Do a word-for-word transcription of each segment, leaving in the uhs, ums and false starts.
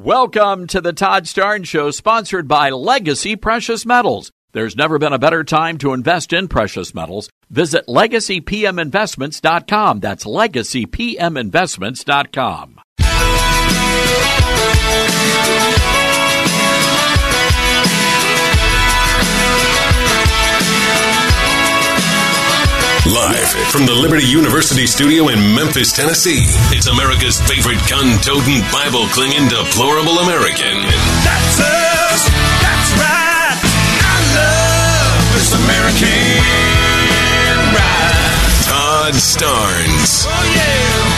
Welcome to the Todd Starnes Show, sponsored by Legacy Precious Metals. There's never been a better time to invest in precious metals. Visit legacy p m investments dot com. That's legacy p m investments dot com. Live from the Liberty University studio in Memphis, Tennessee, it's America's favorite gun-toting, Bible-clinging, deplorable American. That's us. That's right. I love this American ride. Todd Starnes. Oh, yeah.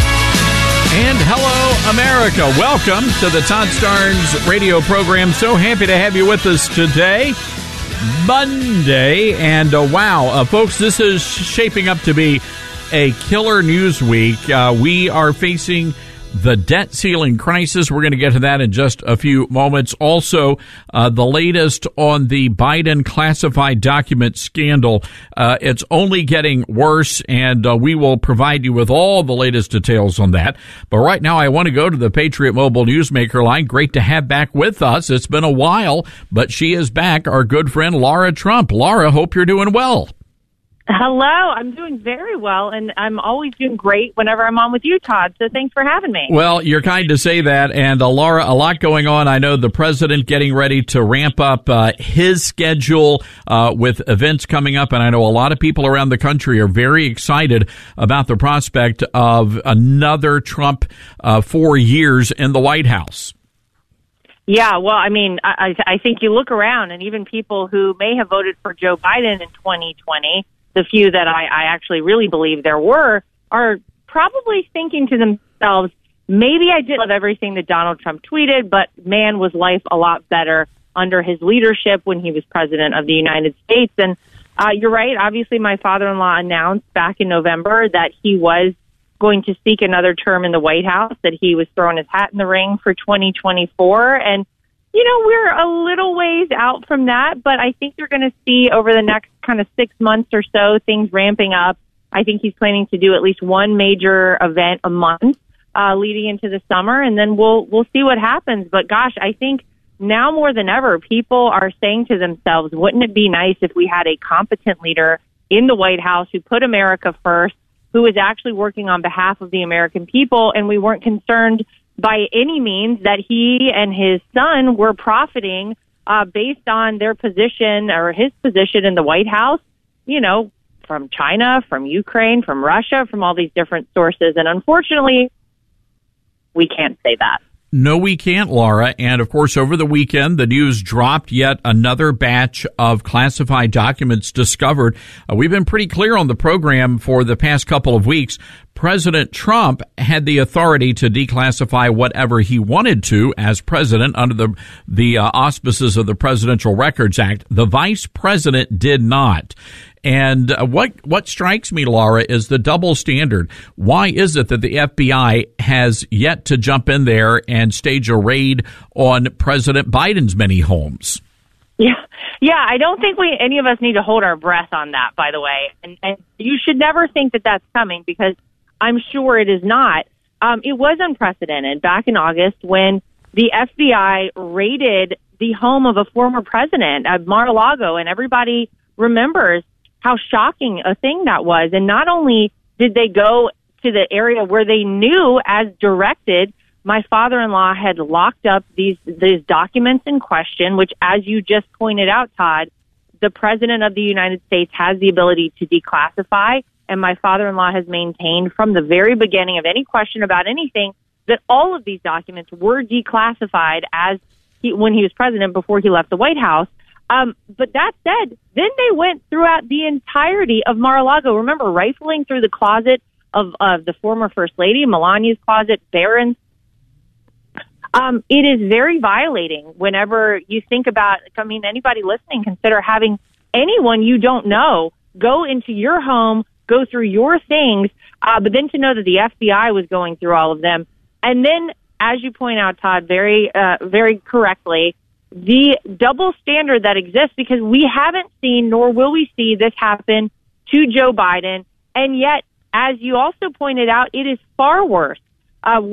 And hello, America. Welcome to the Todd Starnes radio program. So happy to have you with us today. Monday, and uh, wow, uh, folks, this is shaping up to be a killer news week. Uh, we are facing the debt ceiling crisis. We're going to get to that in just a few moments. Also, uh, the latest on the Biden classified document scandal. Uh, it's only getting worse, and uh, we will provide you with all the latest details on that. But right now, I want to go to the Patriot Mobile Newsmaker line. Great to have back with us. It's been a while, but she is back. Our good friend, Laura Trump. Laura, hope you're doing well. Hello, I'm doing very well, and I'm always doing great whenever I'm on with you, Todd, so thanks for having me. Well, you're kind to say that, and uh, Laura, a lot going on. I know the president getting ready to ramp up uh, his schedule uh, with events coming up, and I know a lot of people around the country are very excited about the prospect of another Trump uh, four years in the White House. Yeah, well, I mean, I, I think you look around, and even people who may have voted for Joe Biden in twenty twenty, the few that I, I actually really believe there were, are probably thinking to themselves, maybe I did love everything that Donald Trump tweeted, but man, was life a lot better under his leadership when he was president of the United States. And uh, you're right. Obviously, my father-in-law announced back in November that he was going to seek another term in the White House, that he was throwing his hat in the ring for twenty twenty-four. And you know, we're a little ways out from that, but I think you're going to see over the next kind of six months or so things ramping up. I think he's planning to do at least one major event a month uh, leading into the summer, and then we'll we'll see what happens. But gosh, I think now more than ever, people are saying to themselves, wouldn't it be nice if we had a competent leader in the White House who put America first, who was actually working on behalf of the American people, and we weren't concerned by any means that he and his son were profiting uh, based on their position or his position in the White House, you know, from China, from Ukraine, from Russia, from all these different sources. And unfortunately, we can't say that. No, we can't, Laura. And, of course, over the weekend, the news dropped yet another batch of classified documents discovered. Uh, we've been pretty clear on the program for the past couple of weeks. President Trump had the authority to declassify whatever he wanted to as president under the the uh, auspices of the Presidential Records Act. The vice president did not. And uh, what what strikes me, Laura, is the double standard. Why is it that the F B I has yet to jump in there and stage a raid on President Biden's many homes? Yeah, yeah. I don't think we any of us need to hold our breath on that, by the way. And, and you should never think that that's coming, because I'm sure it is not. Um, it was unprecedented back in August when the F B I raided the home of a former president at Mar-a-Lago, and everybody remembers how shocking a thing that was. And not only did they go to the area where they knew, as directed, my father-in-law had locked up these these documents in question, which, as you just pointed out, Todd, the president of the United States has the ability to declassify. And my father-in-law has maintained from the very beginning of any question about anything that all of these documents were declassified as he, when he was president, before he left the White House. Um, but that said, then they went throughout the entirety of Mar-a-Lago. Remember, rifling through the closet of, of the former First Lady, Melania's closet, Barron's. Um, it is very violating whenever you think about, I mean, anybody listening, consider having anyone you don't know go into your home, go through your things, uh, but then to know that the F B I was going through all of them. And then, as you point out, Todd, very, uh, very correctly, the double standard that exists, because we haven't seen, nor will we see this happen to Joe Biden. And yet, as you also pointed out, it is far worse. Uh, what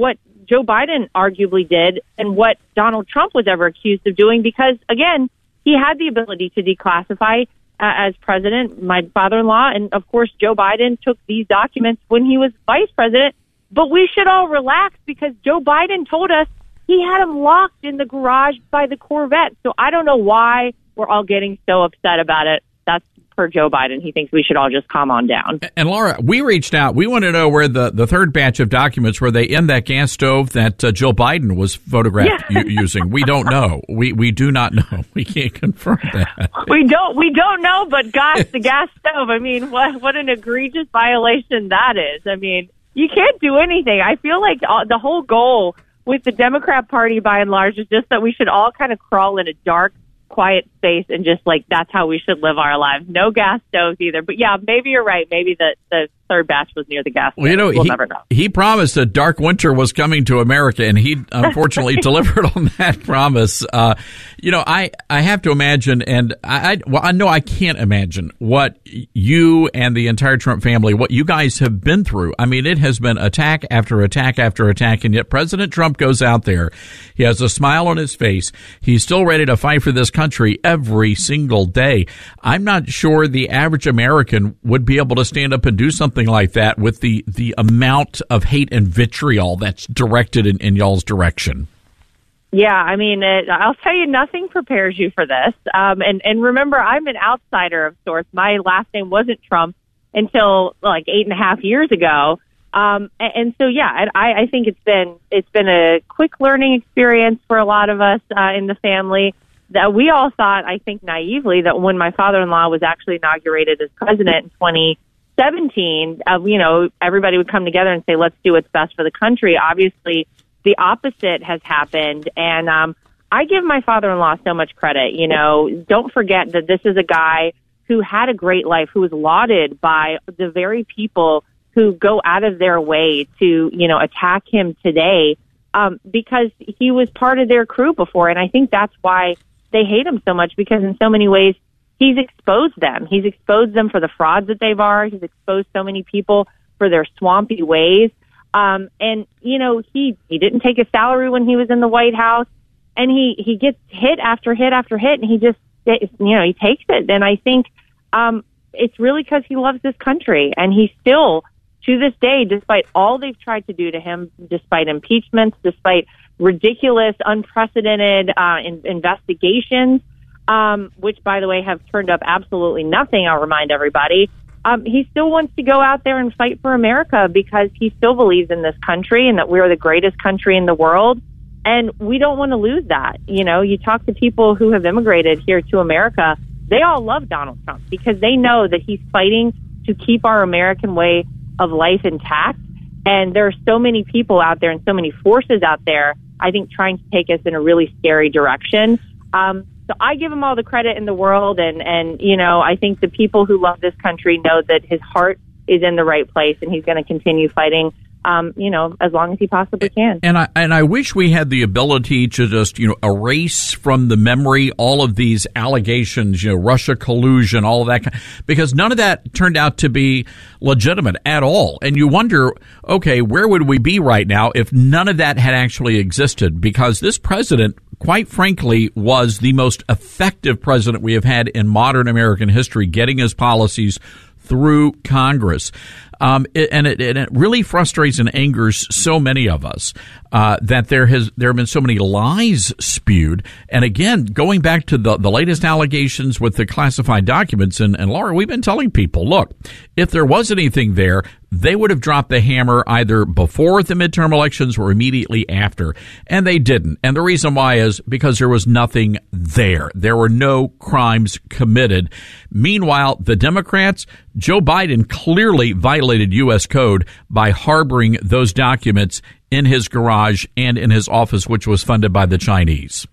Joe Biden arguably did and what Donald Trump was ever accused of doing because, again, he had the ability to declassify uh, as president, my father-in-law, and, of course, Joe Biden took these documents when he was vice president. But we should all relax because Joe Biden told us he had them locked in the garage by the Corvette. So I don't know why we're all getting so upset about it. That's per Joe Biden. He thinks we should all just calm on down. And Laura, we reached out. We want to know where the, the third batch of documents, were they in that gas stove that uh, Joe Biden was photographed yeah. u- using? We don't know. We we do not know. We can't confirm that. We don't we don't know, but gosh, the gas stove, I mean, what what an egregious violation that is. I mean, you can't do anything. I feel like uh, the whole goal with the Democrat Party, by and large, is just that we should all kind of crawl in a dark, quiet space and just like that's how we should live our lives. No gas stoves either. But yeah, maybe you're right. Maybe the, the third batch was near the gas stove. Well, you know, we'll he, never know. He promised a dark winter was coming to America, and he unfortunately delivered on that promise. Uh, you know, I, I have to imagine, and I, I well, I know I can't imagine what you and the entire Trump family, what you guys have been through. I mean, it has been attack after attack after attack, and yet President Trump goes out there. He has a smile on his face. He's still ready to fight for this country every single day. I'm not sure the average American would be able to stand up and do something like that with the, the amount of hate and vitriol that's directed in, in y'all's direction. Yeah, I mean, it, I'll tell you, nothing prepares you for this. Um, and, and remember, I'm an outsider of sorts. My last name wasn't Trump until like eight and a half years ago. Um, and, and so, yeah, I, I think it's been it's been a quick learning experience for a lot of us uh, in the family. That we all thought, I think naively, that when my father-in-law was actually inaugurated as president in twenty seventeen, uh, you know, everybody would come together and say, let's do what's best for the country. Obviously, the opposite has happened. And um, I give my father-in-law so much credit. You know, don't forget that this is a guy who had a great life, who was lauded by the very people who go out of their way to, you know, attack him today um, because he was part of their crew before. And I think that's why they hate him so much, because in so many ways he's exposed them. He's exposed them for the frauds that they've are. He's exposed so many people for their swampy ways. Um, and, you know, he, he didn't take a salary when he was in the White House, and he, he gets hit after hit after hit, and he just, you know, he takes it. And I think um, it's really because he loves this country, and he still, to this day, despite all they've tried to do to him, despite impeachments, despite ridiculous, unprecedented uh, in, investigations, um, which, by the way, have turned up absolutely nothing, I'll remind everybody, um, he still wants to go out there and fight for America because he still believes in this country and that we're the greatest country in the world. And we don't want to lose that. You know, you talk to people who have immigrated here to America, they all love Donald Trump because they know that he's fighting to keep our American way of life intact. And there are so many people out there and so many forces out there, I think, trying to take us in a really scary direction. Um, so I give him all the credit in the world. And, and, you know, I think the people who love this country know that his heart is in the right place and he's going to continue fighting, um, you know, as long as he possibly can. And I and I wish we had the ability to just, you know, erase from the memory all of these allegations, you know, Russia collusion, all of that, because none of that turned out to be legitimate at all. And you wonder, okay, where would we be right now if none of that had actually existed? Because this president, quite frankly, was the most effective president we have had in modern American history, getting his policies through Congress. Um, it, and, it, and it really frustrates and angers so many of us uh, that there has there have been so many lies spewed. And again, going back to the, the latest allegations with the classified documents, and, and Laura, we've been telling people, look, if there was anything there, they would have dropped the hammer either before the midterm elections or immediately after, and they didn't. And the reason why is because there was nothing there. There were no crimes committed. Meanwhile, the Democrats, Joe Biden clearly violated U S code by harboring those documents in his garage and in his office, which was funded by the Chinese.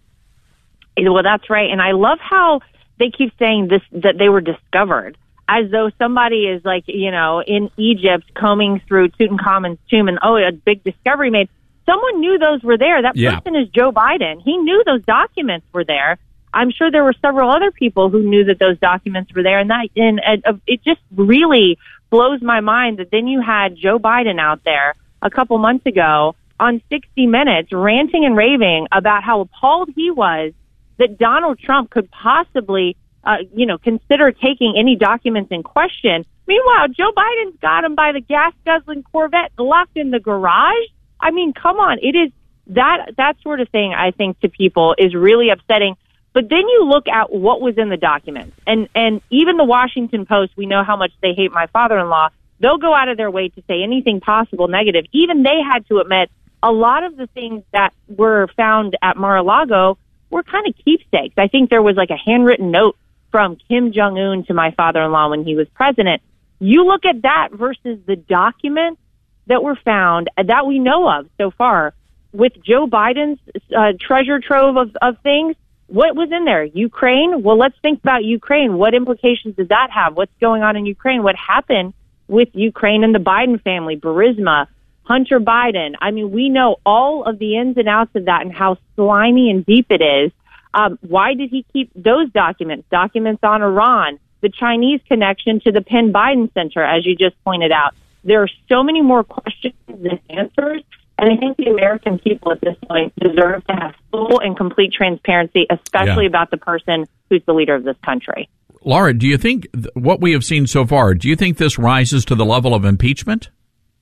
Well, that's right. And I love how they keep saying this, that they were discovered, as though somebody is like, you know, in Egypt combing through Tutankhamun's tomb and, oh, a big discovery made. Someone knew those were there. That yeah. person is Joe Biden. He knew those documents were there. I'm sure there were several other people who knew that those documents were there. And that, and uh, it just really blows my mind that then you had Joe Biden out there a couple months ago on sixty minutes ranting and raving about how appalled he was that Donald Trump could possibly, uh, you know, consider taking any documents in question. Meanwhile, Joe Biden's got him by the gas-guzzling Corvette locked in the garage. I mean, come on. It is that that sort of thing, I think, to people is really upsetting. But then you look at what was in the documents. And, and even the Washington Post, we know how much they hate my father-in-law. They'll go out of their way to say anything possible negative. Even they had to admit a lot of the things that were found at Mar-a-Lago were kind of keepsakes. I think there was like a handwritten note from Kim Jong-un to my father-in-law when he was president. You look at that versus the documents that were found that we know of so far with Joe Biden's uh, treasure trove of, of things. What was in there? Ukraine? Well, let's think about Ukraine. What implications does that have? What's going on in Ukraine? What happened with Ukraine and the Biden family, Burisma, Hunter Biden? I mean, we know all of the ins and outs of that and how slimy and deep it is. Um, why did he keep those documents? Documents on Iran, the Chinese connection to the Penn Biden Center, as you just pointed out. There are so many more questions than answers. And I think the American people at this point deserve to have full and complete transparency, especially yeah. about the person who's the leader of this country. Laura, do you think th- what we have seen so far, do you think this rises to the level of impeachment?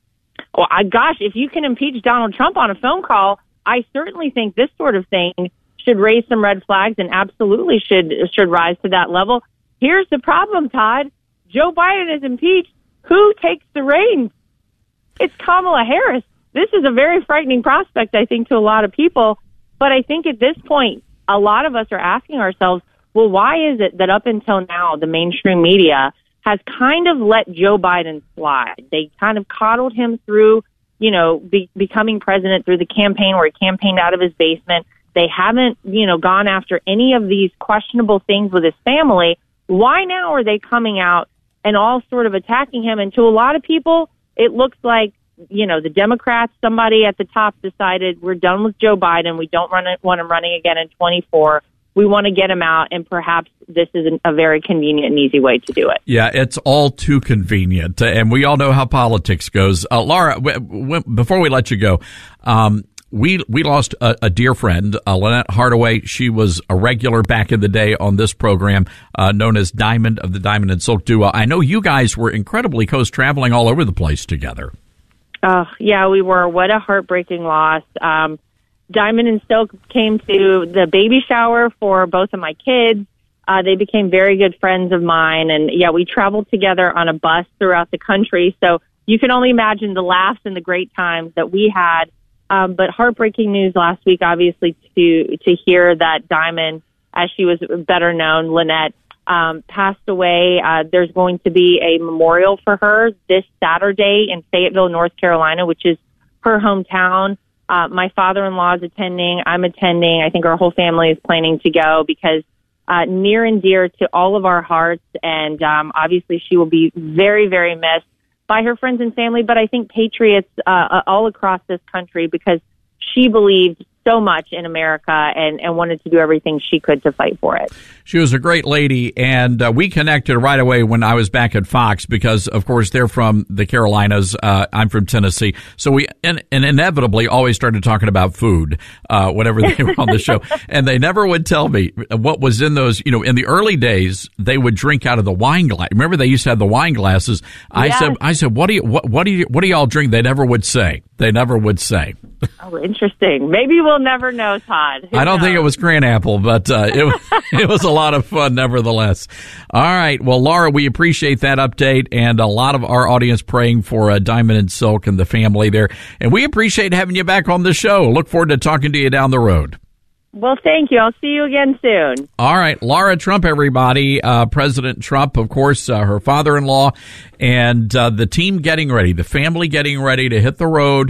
Well, I, gosh, if you can impeach Donald Trump on a phone call, I certainly think this sort of thing should raise some red flags and absolutely should should rise to that level. Here's the problem, Todd. Joe Biden is impeached. Who takes the reins? It's Kamala Harris. This is a very frightening prospect, I think, to a lot of people. But I think at this point, a lot of us are asking ourselves, well, why is it that up until now, the mainstream media has kind of let Joe Biden slide? They kind of coddled him through, you know, be, becoming president through the campaign where he campaigned out of his basement. They haven't, you know, gone after any of these questionable things with his family. Why now are they coming out and all sort of attacking him? And to a lot of people, it looks like, you know, the Democrats, somebody at the top decided we're done with Joe Biden. We don't run it, want him running again in twenty-four. We want to get him out, and perhaps this is a very convenient and easy way to do it. Yeah, it's all too convenient, and we all know how politics goes. Uh, Laura, w- w- before we let you go, um, we we lost a, a dear friend, uh, Lynette Hardaway. She was a regular back in the day on this program, uh, known as Diamond of the Diamond and Silk Duo. I know you guys were incredibly close, traveling all over the place together. Oh, yeah, we were. What a heartbreaking loss. Um, Diamond and Silk came to the baby shower for both of my kids. Uh, they became very good friends of mine. And, yeah, we traveled together on a bus throughout the country. So you can only imagine the laughs and the great times that we had. Um, but heartbreaking news last week, obviously, to to hear that Diamond, as she was better known, Lynette, Um, passed away. Uh, there's going to be a memorial for her this Saturday in Fayetteville, North Carolina, which is her hometown. Uh, my father-in-law is attending. I'm attending. I think our whole family is planning to go because uh, near and dear to all of our hearts. And um, obviously she will be very, very missed by her friends and family, but I think patriots uh, all across this country because she believed so much in America and, and wanted to do everything she could to fight for it. She was a great lady, and uh, we connected right away when I was back at Fox because, of course, they're from the Carolinas. Uh, I'm from Tennessee. So we in, and inevitably always started talking about food uh, whenever they were on the show. And they never would tell me what was in those. You know, in the early days, they would drink out of the wine glass. Remember, they used to have the wine glasses. I yes. said, I said, what do you, what, what do you, what do y'all drink? They never would say. They never would say. Oh, interesting. Maybe we'll never know, Todd. Who I don't knows? think it was Grand Apple, but uh, it, it was a lot of fun nevertheless. All right. Well, Laura, we appreciate that update and a lot of our audience praying for uh, Diamond and Silk and the family there. And we appreciate having you back on the show. Look forward to talking to you down the road. Well, thank you. I'll see you again soon. All right. Laura Trump, everybody. Uh, President Trump, of course, uh, her father-in-law, and uh, the team getting ready, the family getting ready to hit the road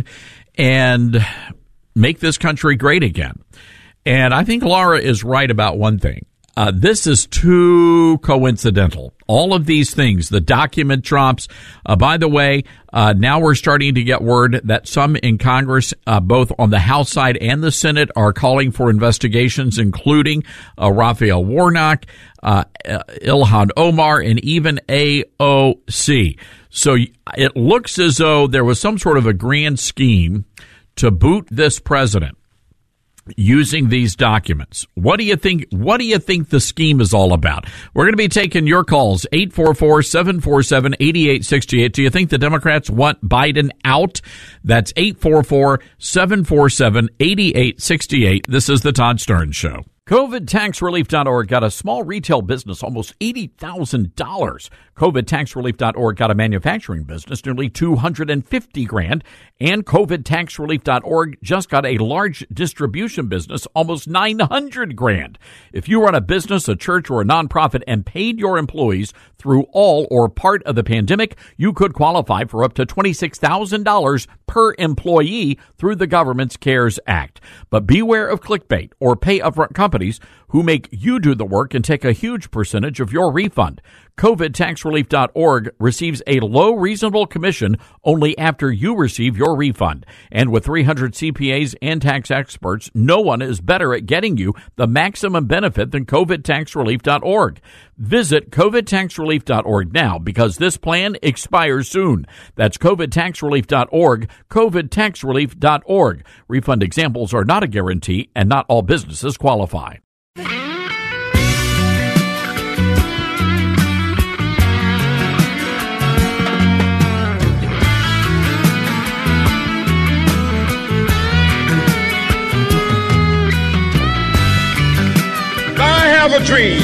and make this country great again. And I think Laura is right about one thing. Uh, this is too coincidental. All of these things, the document drops. Uh, by the way, uh, now we're starting to get word that some in Congress, uh, both on the House side and the Senate, are calling for investigations, including uh, Raphael Warnock, uh, Ilhan Omar, and even A O C. So it looks as though there was some sort of a grand scheme to boot this president using these documents. What do you think? What do you think the scheme is all about? We're going to be taking your calls, eight four four, seven four seven, eight eight six eight. Do you think the Democrats want Biden out? That's eight four four, seven four seven, eight eight six eight. This is the Todd Starnes Show. COVID tax relief dot org got a small retail business almost eighty thousand dollars. COVID tax relief dot org got a manufacturing business nearly two hundred fifty grand. And COVID tax relief dot org just got a large distribution business almost nine hundred grand. If you run a business, a church, or a nonprofit and paid your employees through all or part of the pandemic, you could qualify for up to twenty-six thousand dollars per employee through the government's CARES Act. But beware of clickbait or pay upfront companies who make you do the work and take a huge percentage of your refund. COVID tax relief dot org receives a low reasonable commission only after you receive your refund. And with three hundred C P As and tax experts, no one is better at getting you the maximum benefit than COVID tax relief dot org. Visit COVID tax relief dot org now because this plan expires soon. That's COVID tax relief dot org, COVID tax relief dot org. Refund examples are not a guarantee and not all businesses qualify. I have a dream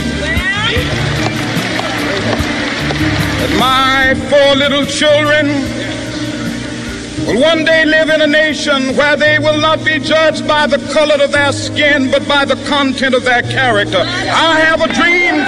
that my four little children will one day live in a nation where they will not be judged by the color of their skin, but by the content of their character. I have a dream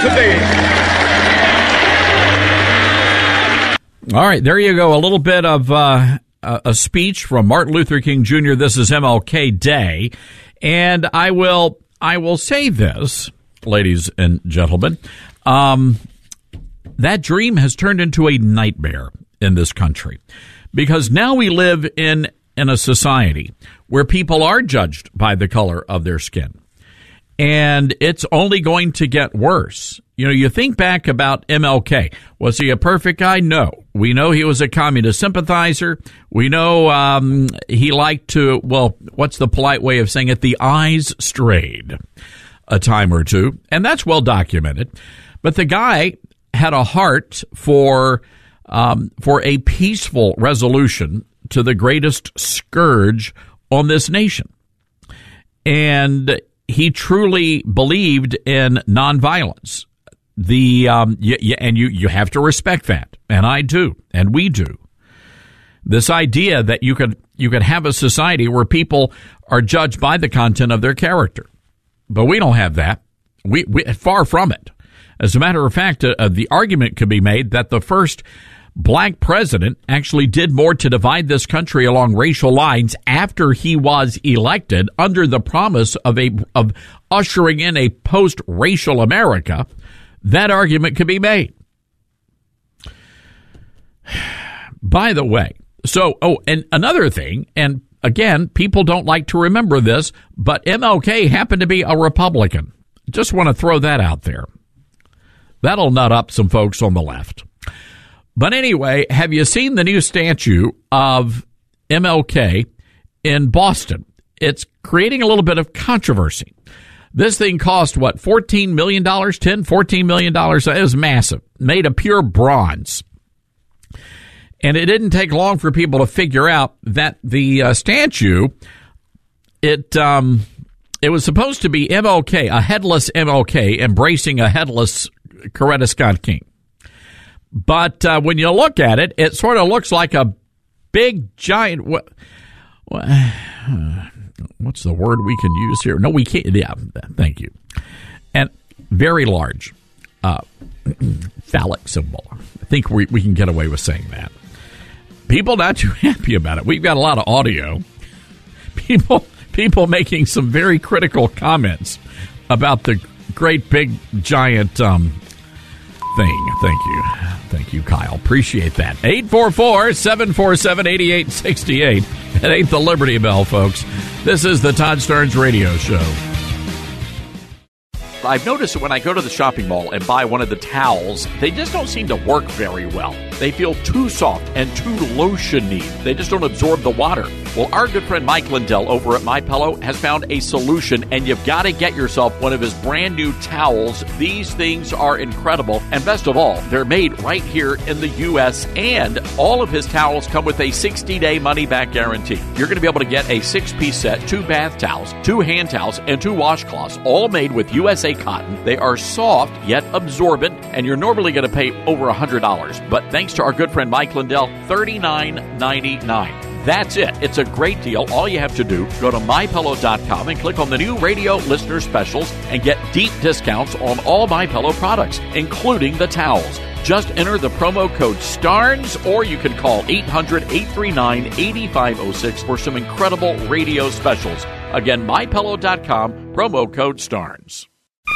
today. All right, there you go. A little bit of uh, a speech from Martin Luther King Junior This is M L K Day, and I will I will say this, ladies and gentlemen. Um, that dream has turned into a nightmare in this country because now we live in, in a society where people are judged by the color of their skin. And it's only going to get worse. You know, you think back about M L K. Was he a perfect guy? No. We know he was a communist sympathizer. We know um, he liked to, well, what's the polite way of saying it? The eyes strayed a time or two. And that's well documented. But the guy had a heart for um, for a peaceful resolution to the greatest scourge on this nation. And he truly believed in nonviolence. The um, y- y- and you you have to respect that, and I do, and we do. This idea that you could you could have a society where people are judged by the content of their character, but we don't have that. We, we far from it. As a matter of fact, uh, uh, the argument could be made that the first black president actually did more to divide this country along racial lines after he was elected under the promise of a of ushering in a post-racial America. That argument could be made. By the way, so, oh, and another thing, and again, people don't like to remember this, but M L K happened to be a Republican. Just want to throw that out there. That'll nut up some folks on the left. But anyway, have you seen the new statue of M L K in Boston? It's creating a little bit of controversy. This thing cost, what, fourteen million dollars, ten, fourteen million dollars? It was massive, made of pure bronze. And it didn't take long for people to figure out that the uh, statue, it um, it was supposed to be M L K, a headless M L K, embracing a headless Coretta Scott King. But uh, when you look at it, it sort of looks like a big, giant... What, what, what's the word we can use here? No, we can't. Yeah, thank you. And very large uh, phallic symbol. I think we, we can get away with saying that. People not too happy about it. We've got a lot of audio. People, people making some very critical comments about the great, big, giant... Um, thing. Thank you. Thank you, Kyle. Appreciate that. eight four four, seven four seven, eight eight six eight. It ain't the Liberty Bell, folks. This is the Todd Starnes Radio Show. I've noticed that when I go to the shopping mall and buy one of the towels, they just don't seem to work very well. they feel too soft and too lotiony. They just don't absorb the water. Well, our good friend Mike Lindell over at MyPillow has found a solution, and you've got to get yourself one of his brand new towels. These things are incredible, and best of all, they're made right here in the U S, and all of his towels come with a sixty-day money-back guarantee. You're going to be able to get a six-piece set, two bath towels, two hand towels, and two washcloths, all made with U S A cotton. They are soft yet absorbent, and you're normally going to pay over one hundred dollars. But thanks to our good friend Mike Lindell, thirty-nine ninety-nine. That's it. It's a great deal. All you have to do, go to my pillow dot com and click on the new radio listener specials and get deep discounts on all MyPillow products, including the towels. Just enter the promo code STARNS, or you can call eight hundred, eight three nine, eight five zero six for some incredible radio specials. Again, my pillow dot com, promo code STARNS.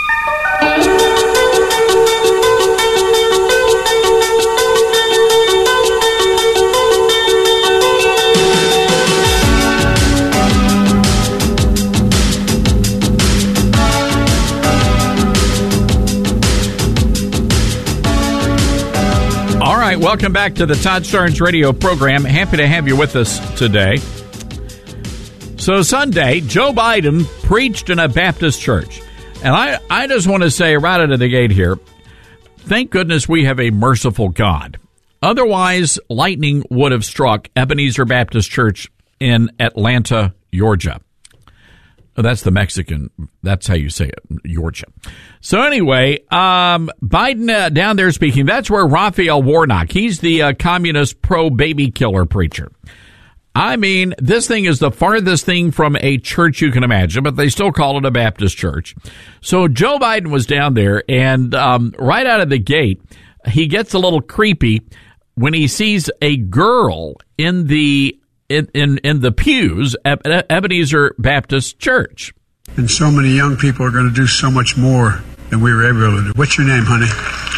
All right, welcome back to the Todd Starnes radio program. Happy to have you with us today. So Sunday, Joe Biden preached in a Baptist church. And I, I just want to say right out of the gate here, thank goodness we have a merciful God. Otherwise, lightning would have struck Ebenezer Baptist Church in Atlanta, Georgia. Oh, that's the Mexican. That's how you say it, Georgia. So anyway, um, Biden uh, down there speaking. That's where Raphael Warnock, he's the uh, communist pro-baby killer preacher. I mean, this thing is the farthest thing from a church you can imagine, but they still call it a Baptist church. So Joe Biden was down there, and um, right out of the gate, he gets a little creepy when he sees a girl in the in in, in the pews at Ebenezer Baptist Church. And so many young people are going to do so much more than we were able to do. What's your name, honey?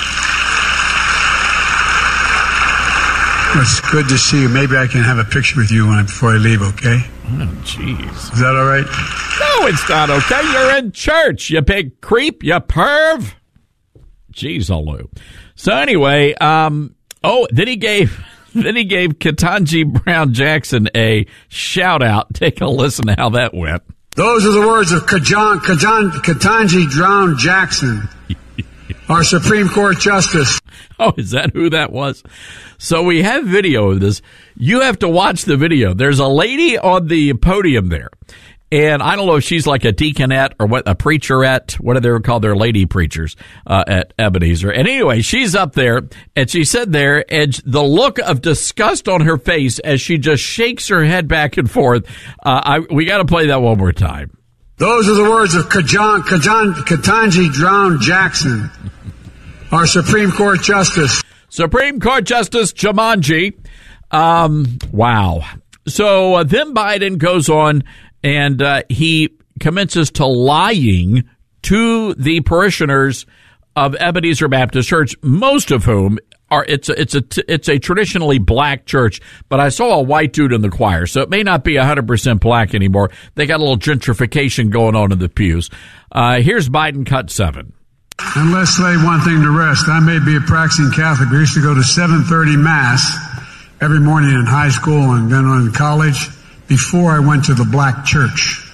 Well, it's good to see you. Maybe I can have a picture with you when I, before I leave, okay? Oh, jeez. Is that all right? No, it's not okay. You're in church, you big creep, you perv. Jeez, Olu. So anyway, um, oh, then he gave... Then he gave Ketanji Brown Jackson a shout-out. Take a listen to how that went. Those are the words of Kajan, Kajan, Ketanji Brown Jackson, our Supreme Court Justice. Oh, is that who that was? So we have video of this. You have to watch the video. There's a lady on the podium there. And I don't know if she's like a deaconette or what, a preacherette. What do they call their lady preachers uh, at Ebenezer? And anyway, she's up there, and she said there, and the look of disgust on her face as she just shakes her head back and forth. Uh, I, we got to play that one more time. Those are the words of Kajan, Kajan, Ketanji Brown Jackson, our Supreme Court Justice. Supreme Court Justice Jumanji. Um, wow. So uh, then Biden goes on. And uh, he commences to lying to the parishioners of Ebenezer Baptist Church, most of whom are it's a, it's a it's a traditionally black church. But I saw a white dude in the choir, so it may not be one hundred percent black anymore. They got a little gentrification going on in the pews. Uh, here's Biden cut seven. And let's lay one thing to rest. I may be a practicing Catholic. We used to go to seven thirty Mass every morning in high school and then in college. Before I went to the black church.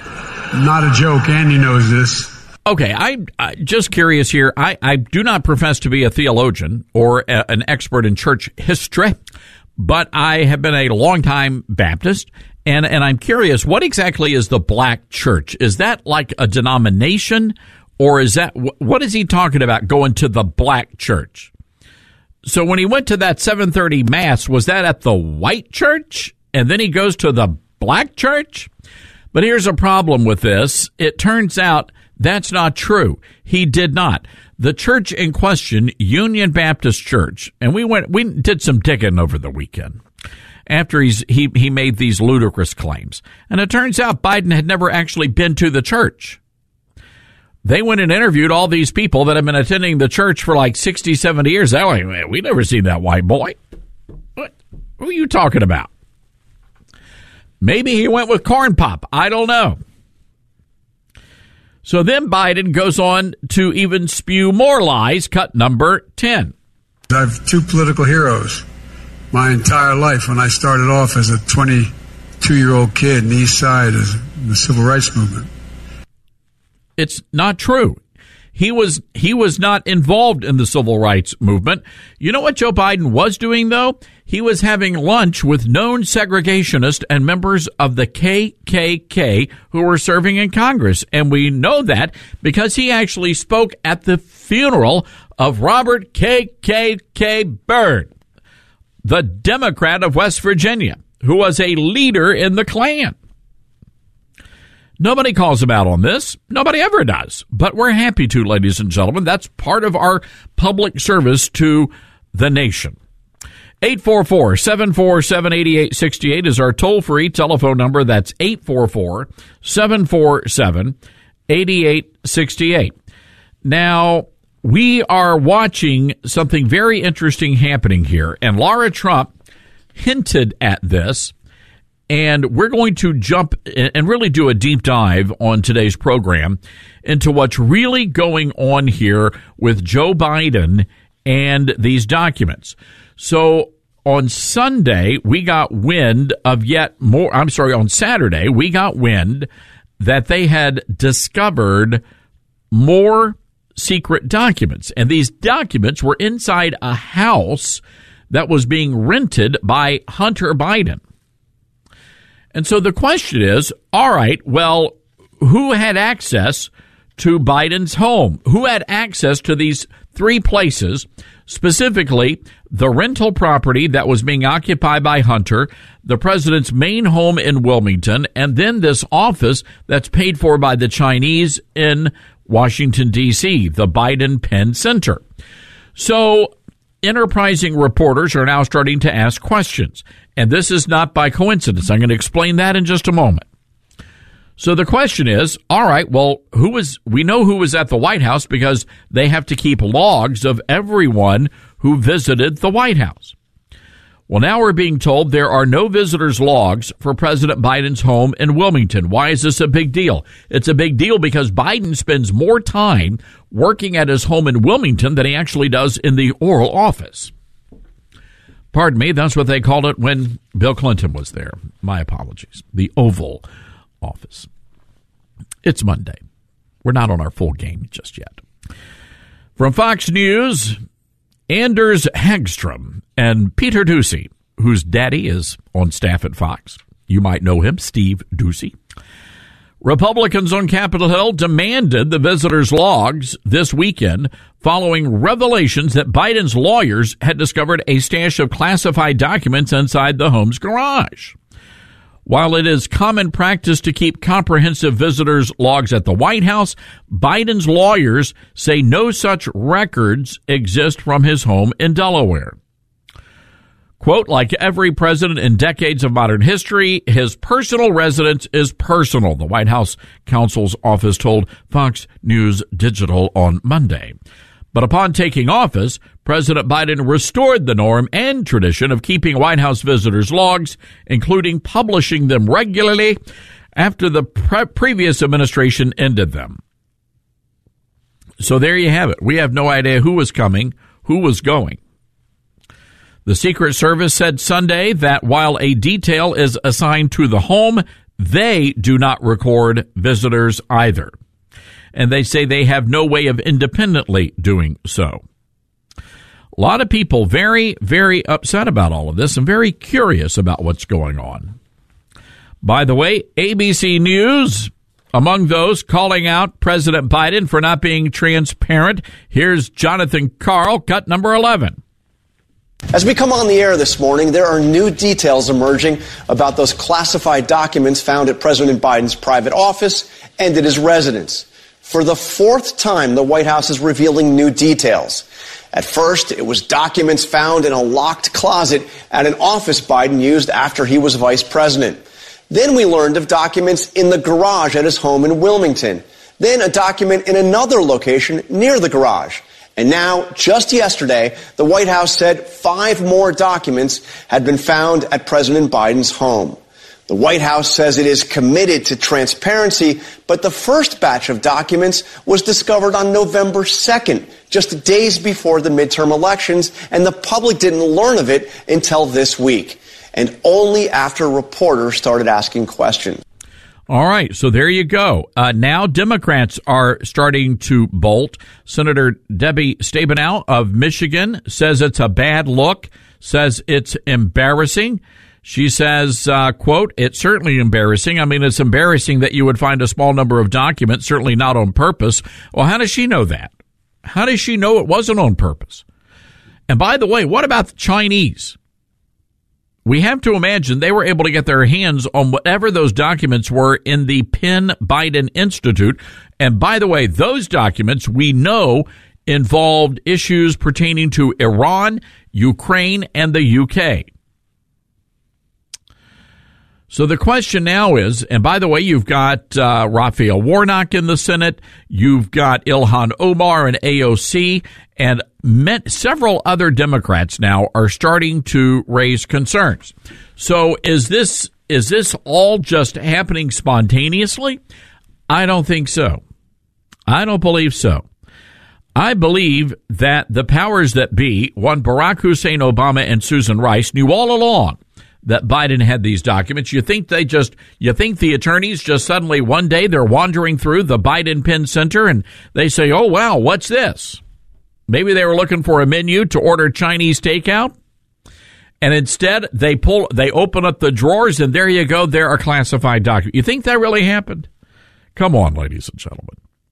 Not a joke. Andy knows this. Okay, I'm uh, just curious here. I, I do not profess to be a theologian or a, an expert in church history, but I have been a longtime Baptist, and, and I'm curious, what exactly is the black church? Is that like a denomination, or is that, what is he talking about, going to the black church? So when he went to that seven thirty Mass, was that at the white church? And then he goes to the black church? But here's a problem with this. It turns out that's not true. He did not. The church in question, Union Baptist Church, and we went, we did some digging over the weekend after he's, he, he made these ludicrous claims. And it turns out Biden had never actually been to the church. They went and interviewed all these people that have been attending the church for like sixty, seventy years. Oh, man, we never seen that white boy. What, what are you talking about? Maybe he went with Corn Pop. I don't know. So then Biden goes on to even spew more lies, cut number ten. I have two political heroes my entire life. When I started off as a twenty-two-year-old kid in the East Side in the Civil Rights Movement. It's not true. He was he was not involved in the civil rights movement. You know what Joe Biden was doing, though? He was having lunch with known segregationists and members of the K K K who were serving in Congress. And we know that because he actually spoke at the funeral of Robert K K K Byrd, the Democrat of West Virginia, who was a leader in the Klan. Nobody calls him out on this. Nobody ever does. But we're happy to, ladies and gentlemen. That's part of our public service to the nation. eight four four, seven four seven, eight eight six eight is our toll-free telephone number. That's eight four four, seven four seven, eight eight six eight. Now, we are watching something very interesting happening here, and Laura Trump hinted at this. And we're going to jump and really do a deep dive on today's program into what's really going on here with Joe Biden and these documents. So on Sunday, we got wind of yet more, I'm sorry, on Saturday, we got wind that they had discovered more secret documents. And these documents were inside a house that was being rented by Hunter Biden. And so the question is, all right, well, who had access to Biden's home? Who had access to these three places, specifically the rental property that was being occupied by Hunter, the president's main home in Wilmington, and then this office that's paid for by the Chinese in Washington, D C, the Biden Penn Center. So enterprising reporters are now starting to ask questions. And this is not by coincidence. I'm going to explain that in just a moment. So the question is, all right, well, who was, we know who was at the White House because they have to keep logs of everyone who visited the White House. Well, now we're being told there are no visitors' logs for President Biden's home in Wilmington. Why is this a big deal? It's a big deal because Biden spends more time working at his home in Wilmington than he actually does in the Oval Office. Pardon me, that's what they called it when Bill Clinton was there. My apologies. The Oval Office. It's Monday. We're not on our full game just yet. From Fox News, Anders Hagstrom and Peter Doocy, whose daddy is on staff at Fox. You might know him, Steve Doocy. Republicans on Capitol Hill demanded the visitors' logs this weekend following revelations that Biden's lawyers had discovered a stash of classified documents inside the home's garage. While it is common practice to keep comprehensive visitors' logs at the White House, Biden's lawyers say no such records exist from his home in Delaware. Quote, like every president in decades of modern history, his personal residence is personal, the White House counsel's office told Fox News Digital on Monday. But upon taking office, President Biden restored the norm and tradition of keeping White House visitors' logs, including publishing them regularly after the pre- previous administration ended them. So there you have it. We have no idea who was coming, who was going. The Secret Service said Sunday that while a detail is assigned to the home, they do not record visitors either. And they say they have no way of independently doing so. A lot of people very, very upset about all of this and very curious about what's going on. By the way, A B C News, among those calling out President Biden for not being transparent, here's Jonathan Karl, cut number eleven. As we come on the air this morning, there are new details emerging about those classified documents found at President Biden's private office and at his residence. For the fourth time, the White House is revealing new details. At first, it was documents found in a locked closet at an office Biden used after he was vice president. Then we learned of documents in the garage at his home in Wilmington. Then a document in another location near the garage. And now, just yesterday, the White House said five more documents had been found at President Biden's home. The White House says it is committed to transparency, but the first batch of documents was discovered on November second, just days before the midterm elections, and the public didn't learn of it until this week, and only after reporters started asking questions. All right, so there you go. Uh, now Democrats are starting to bolt. Senator Debbie Stabenow of Michigan says it's a bad look, says it's embarrassing. She says, uh, quote, it's certainly embarrassing. I mean, it's embarrassing that you would find a small number of documents, certainly not on purpose. Well, how does she know that? How does she know it wasn't on purpose? And by the way, what about the Chinese? We have to imagine they were able to get their hands on whatever those documents were in the Penn Biden Institute. And by the way, those documents we know involved issues pertaining to Iran, Ukraine, and the U K. So the question now is, and by the way, you've got uh, Raphael Warnock in the Senate, you've got Ilhan Omar in A O C, and met, several other Democrats now are starting to raise concerns. So is this is this all just happening spontaneously? I don't think so. I don't believe so. I believe that the powers that be, one, Barack Hussein Obama and Susan Rice, knew all along that Biden had these documents. You think they just, you think the attorneys just suddenly one day they're wandering through the Biden Penn Center and they say, oh, wow, what's this? Maybe they were looking for a menu to order Chinese takeout. And instead they pull, they open up the drawers and there you go. There are classified documents. You think that really happened? Come on, ladies and gentlemen.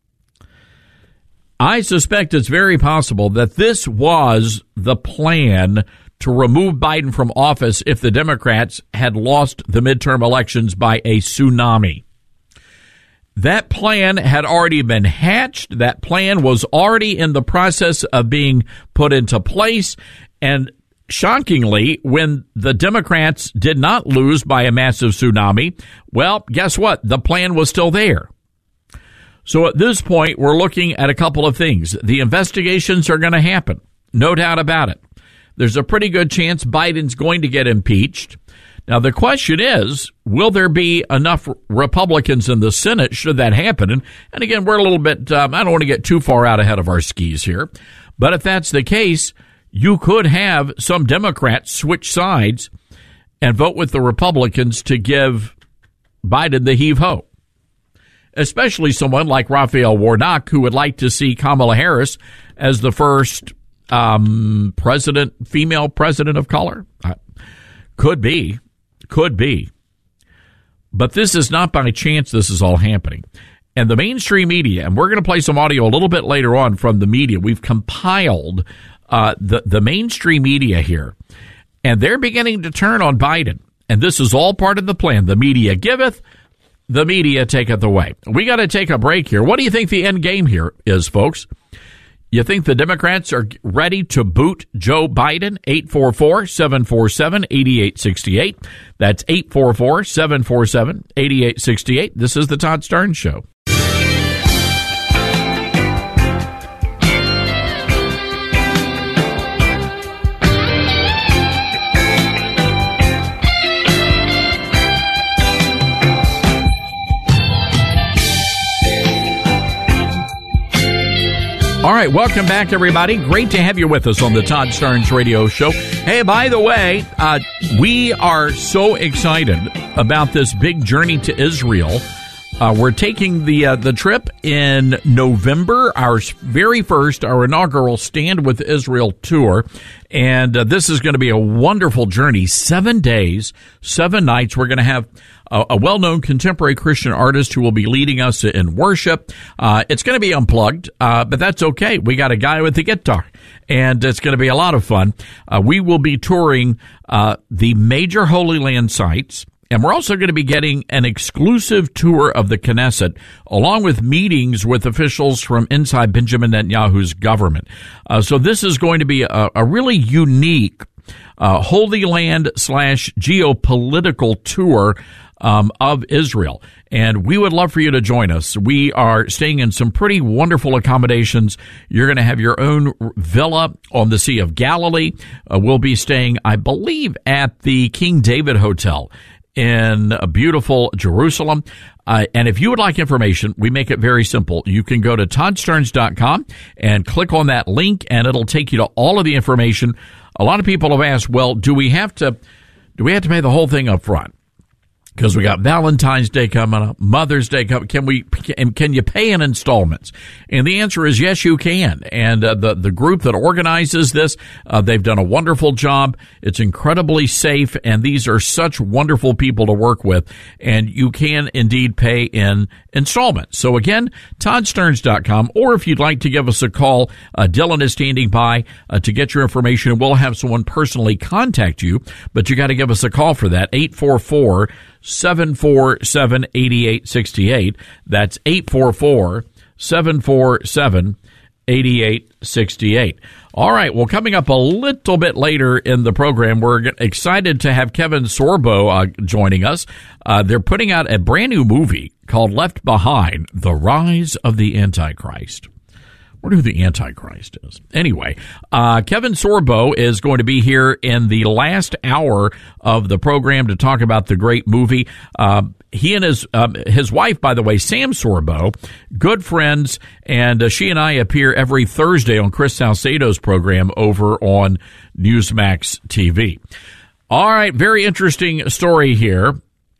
I suspect it's very possible that this was the plan to remove Biden from office if the Democrats had lost the midterm elections by a tsunami. That plan had already been hatched. That plan was already in the process of being put into place. And shockingly, when the Democrats did not lose by a massive tsunami, well, guess what? The plan was still there. So at this point, we're looking at a couple of things. The investigations are going to happen. No doubt about it. There's a pretty good chance Biden's going to get impeached. Now, the question is, will there be enough Republicans in the Senate should that happen? And, and again, we're a little bit, um, I don't want to get too far out ahead of our skis here. But if that's the case, you could have some Democrats switch sides and vote with the Republicans to give Biden the heave-ho. Especially someone like Raphael Warnock, who would like to see Kamala Harris as the first um, president, female president of color. Uh, could be. Could be. But this is not by chance this is all happening. And the mainstream media, and we're going to play some audio a little bit later on from the media. We've compiled uh, the, the mainstream media here, and they're beginning to turn on Biden. And this is all part of the plan. The media giveth, the media taketh away. We got to take a break here. What do you think the end game here is, folks? You think the Democrats are ready to boot Joe Biden? eight four four, seven four seven, eight eight six eight. That's eight four four, seven four seven, eight eight six eight. This is the Todd Starnes Show. All right, welcome back, everybody. Great to have you with us on the Todd Starnes Radio Show. Hey, by the way, uh, we are so excited about this big journey to Israel. Uh, we're taking the uh, the trip in November, our very first, our inaugural Stand with Israel tour. And uh, this is going to be a wonderful journey. Seven days, seven nights. We're going to have a, a well-known contemporary Christian artist who will be leading us in worship. Uh, it's going to be unplugged, uh, but that's okay. We got a guy with a guitar, and it's going to be a lot of fun. Uh, we will be touring uh, the major Holy Land sites. And we're also going to be getting an exclusive tour of the Knesset, along with meetings with officials from inside Benjamin Netanyahu's government. Uh, so this is going to be a, a really unique uh, Holy Land slash geopolitical tour um, of Israel. And we would love for you to join us. We are staying in some pretty wonderful accommodations. You're going to have your own villa on the Sea of Galilee. Uh, we'll be staying, I believe, at the King David Hotel in a beautiful Jerusalem. Uh, and if you would like information, we make it very simple. You can go to todd stearns dot com and click on that link, and it'll take you to all of the information. A lot of people have asked, well, do we have to do we have to pay the whole thing up front? Because we got Valentine's Day coming up, Mother's Day coming. Can we? Can you pay in installments? And the answer is yes, you can. And uh, the the group that organizes this, uh, they've done a wonderful job. It's incredibly safe, and these are such wonderful people to work with. And you can indeed pay in installments. So again, todd stearns dot com, or if you'd like to give us a call, uh, Dylan is standing by uh, to get your information. We'll have someone personally contact you, but you got to give us a call for that. eight four four, seven four seven, eight eight six eight. That's eight four four, seven four seven, eight eight six eight. All right. Well, coming up a little bit later in the program, we're excited to have Kevin Sorbo uh, joining us. Uh, they're putting out a brand new movie called Left Behind, The Rise of the Antichrist. I wonder who the Antichrist is. Anyway, uh, Kevin Sorbo is going to be here in the last hour of the program to talk about the great movie. Uh, he and his um, his wife, by the way, Sam Sorbo, good friends, and uh, she and I appear every Thursday on Chris Salcedo's program over on Newsmax T V. All right, very interesting story here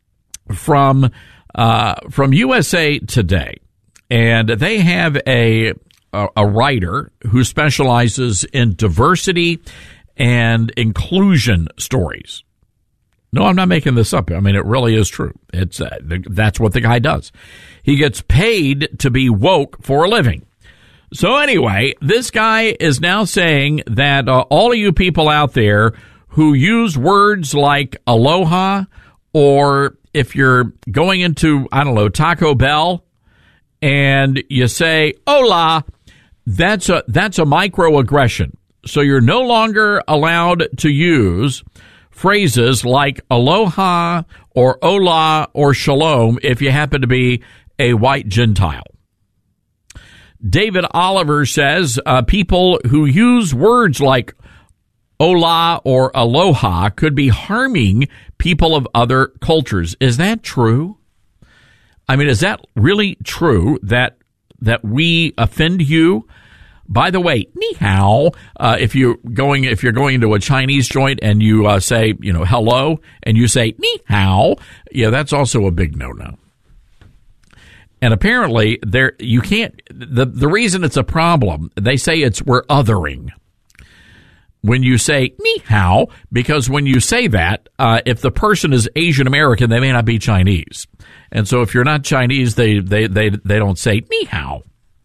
from uh, from U S A Today, and they have a a writer who specializes in diversity and inclusion stories. No, I'm not making this up. I mean, it really is true. It's uh, that's what the guy does. He gets paid to be woke for a living. So anyway, this guy is now saying that uh, all of you people out there who use words like aloha, or if you're going into, I don't know, Taco Bell and you say hola, That's a that's a microaggression. So you're no longer allowed to use phrases like aloha or hola or shalom if you happen to be a white Gentile. David Oliver says uh, people who use words like hola or aloha could be harming people of other cultures. Is that true? I mean, is that really true that that we offend you? By the way, ni hao, uh, if you're going, if you're going into a Chinese joint and you uh, say, you know, hello, and you say ni hao, yeah, that's also a big no-no. And apparently there, you can't, the, the reason it's a problem, they say it's, we're othering. When you say ni hao, because when you say that, uh, if the person is Asian American, they may not be Chinese. And so if you're not Chinese, they, they, they, they don't say ni hao.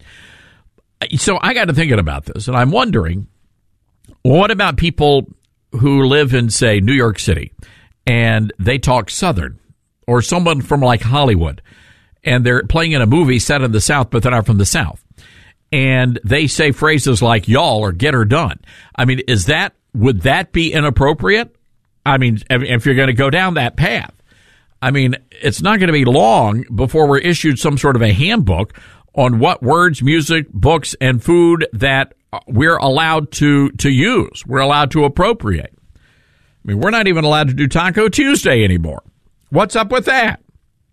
So I got to thinking about this, and I'm wondering, what about people who live in, say, New York City, and they talk Southern, or someone from like Hollywood, and they're playing in a movie set in the South, but they're not from the South, and they say phrases like y'all or get her done. I mean, is that, would that be inappropriate? I mean, if you're going to go down that path, I mean, it's not going to be long before we're issued some sort of a handbook on what words, music, books, and food that we're allowed to, to use. We're allowed to appropriate. I mean, we're not even allowed to do Taco Tuesday anymore. What's up with that?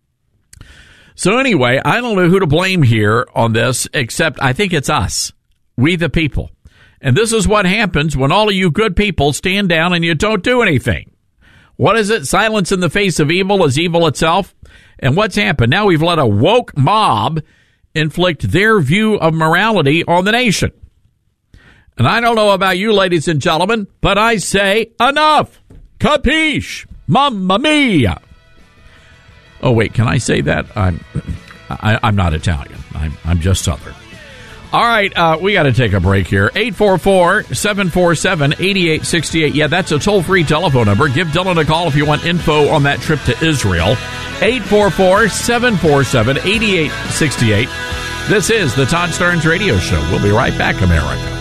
So anyway, I don't know who to blame here on this, except I think it's us, we the people. And this is what happens when all of you good people stand down and you don't do anything. What is it? Silence in the face of evil is evil itself. And what's happened? Now we've let a woke mob inflict their view of morality on the nation. And I don't know about you, ladies and gentlemen, but I say enough. Capiche? Mamma mia. Oh, wait, can I say that? I'm I, I'm not Italian. I'm, I'm just Southern. All right, uh, we got to take a break here. eight four four, seven four seven, eight eight six eight. Yeah, that's a toll-free telephone number. Give Dylan a call if you want info on that trip to Israel. eight four four, seven four seven, eight eight six eight. This is the Todd Stearns Radio Show. We'll be right back, America.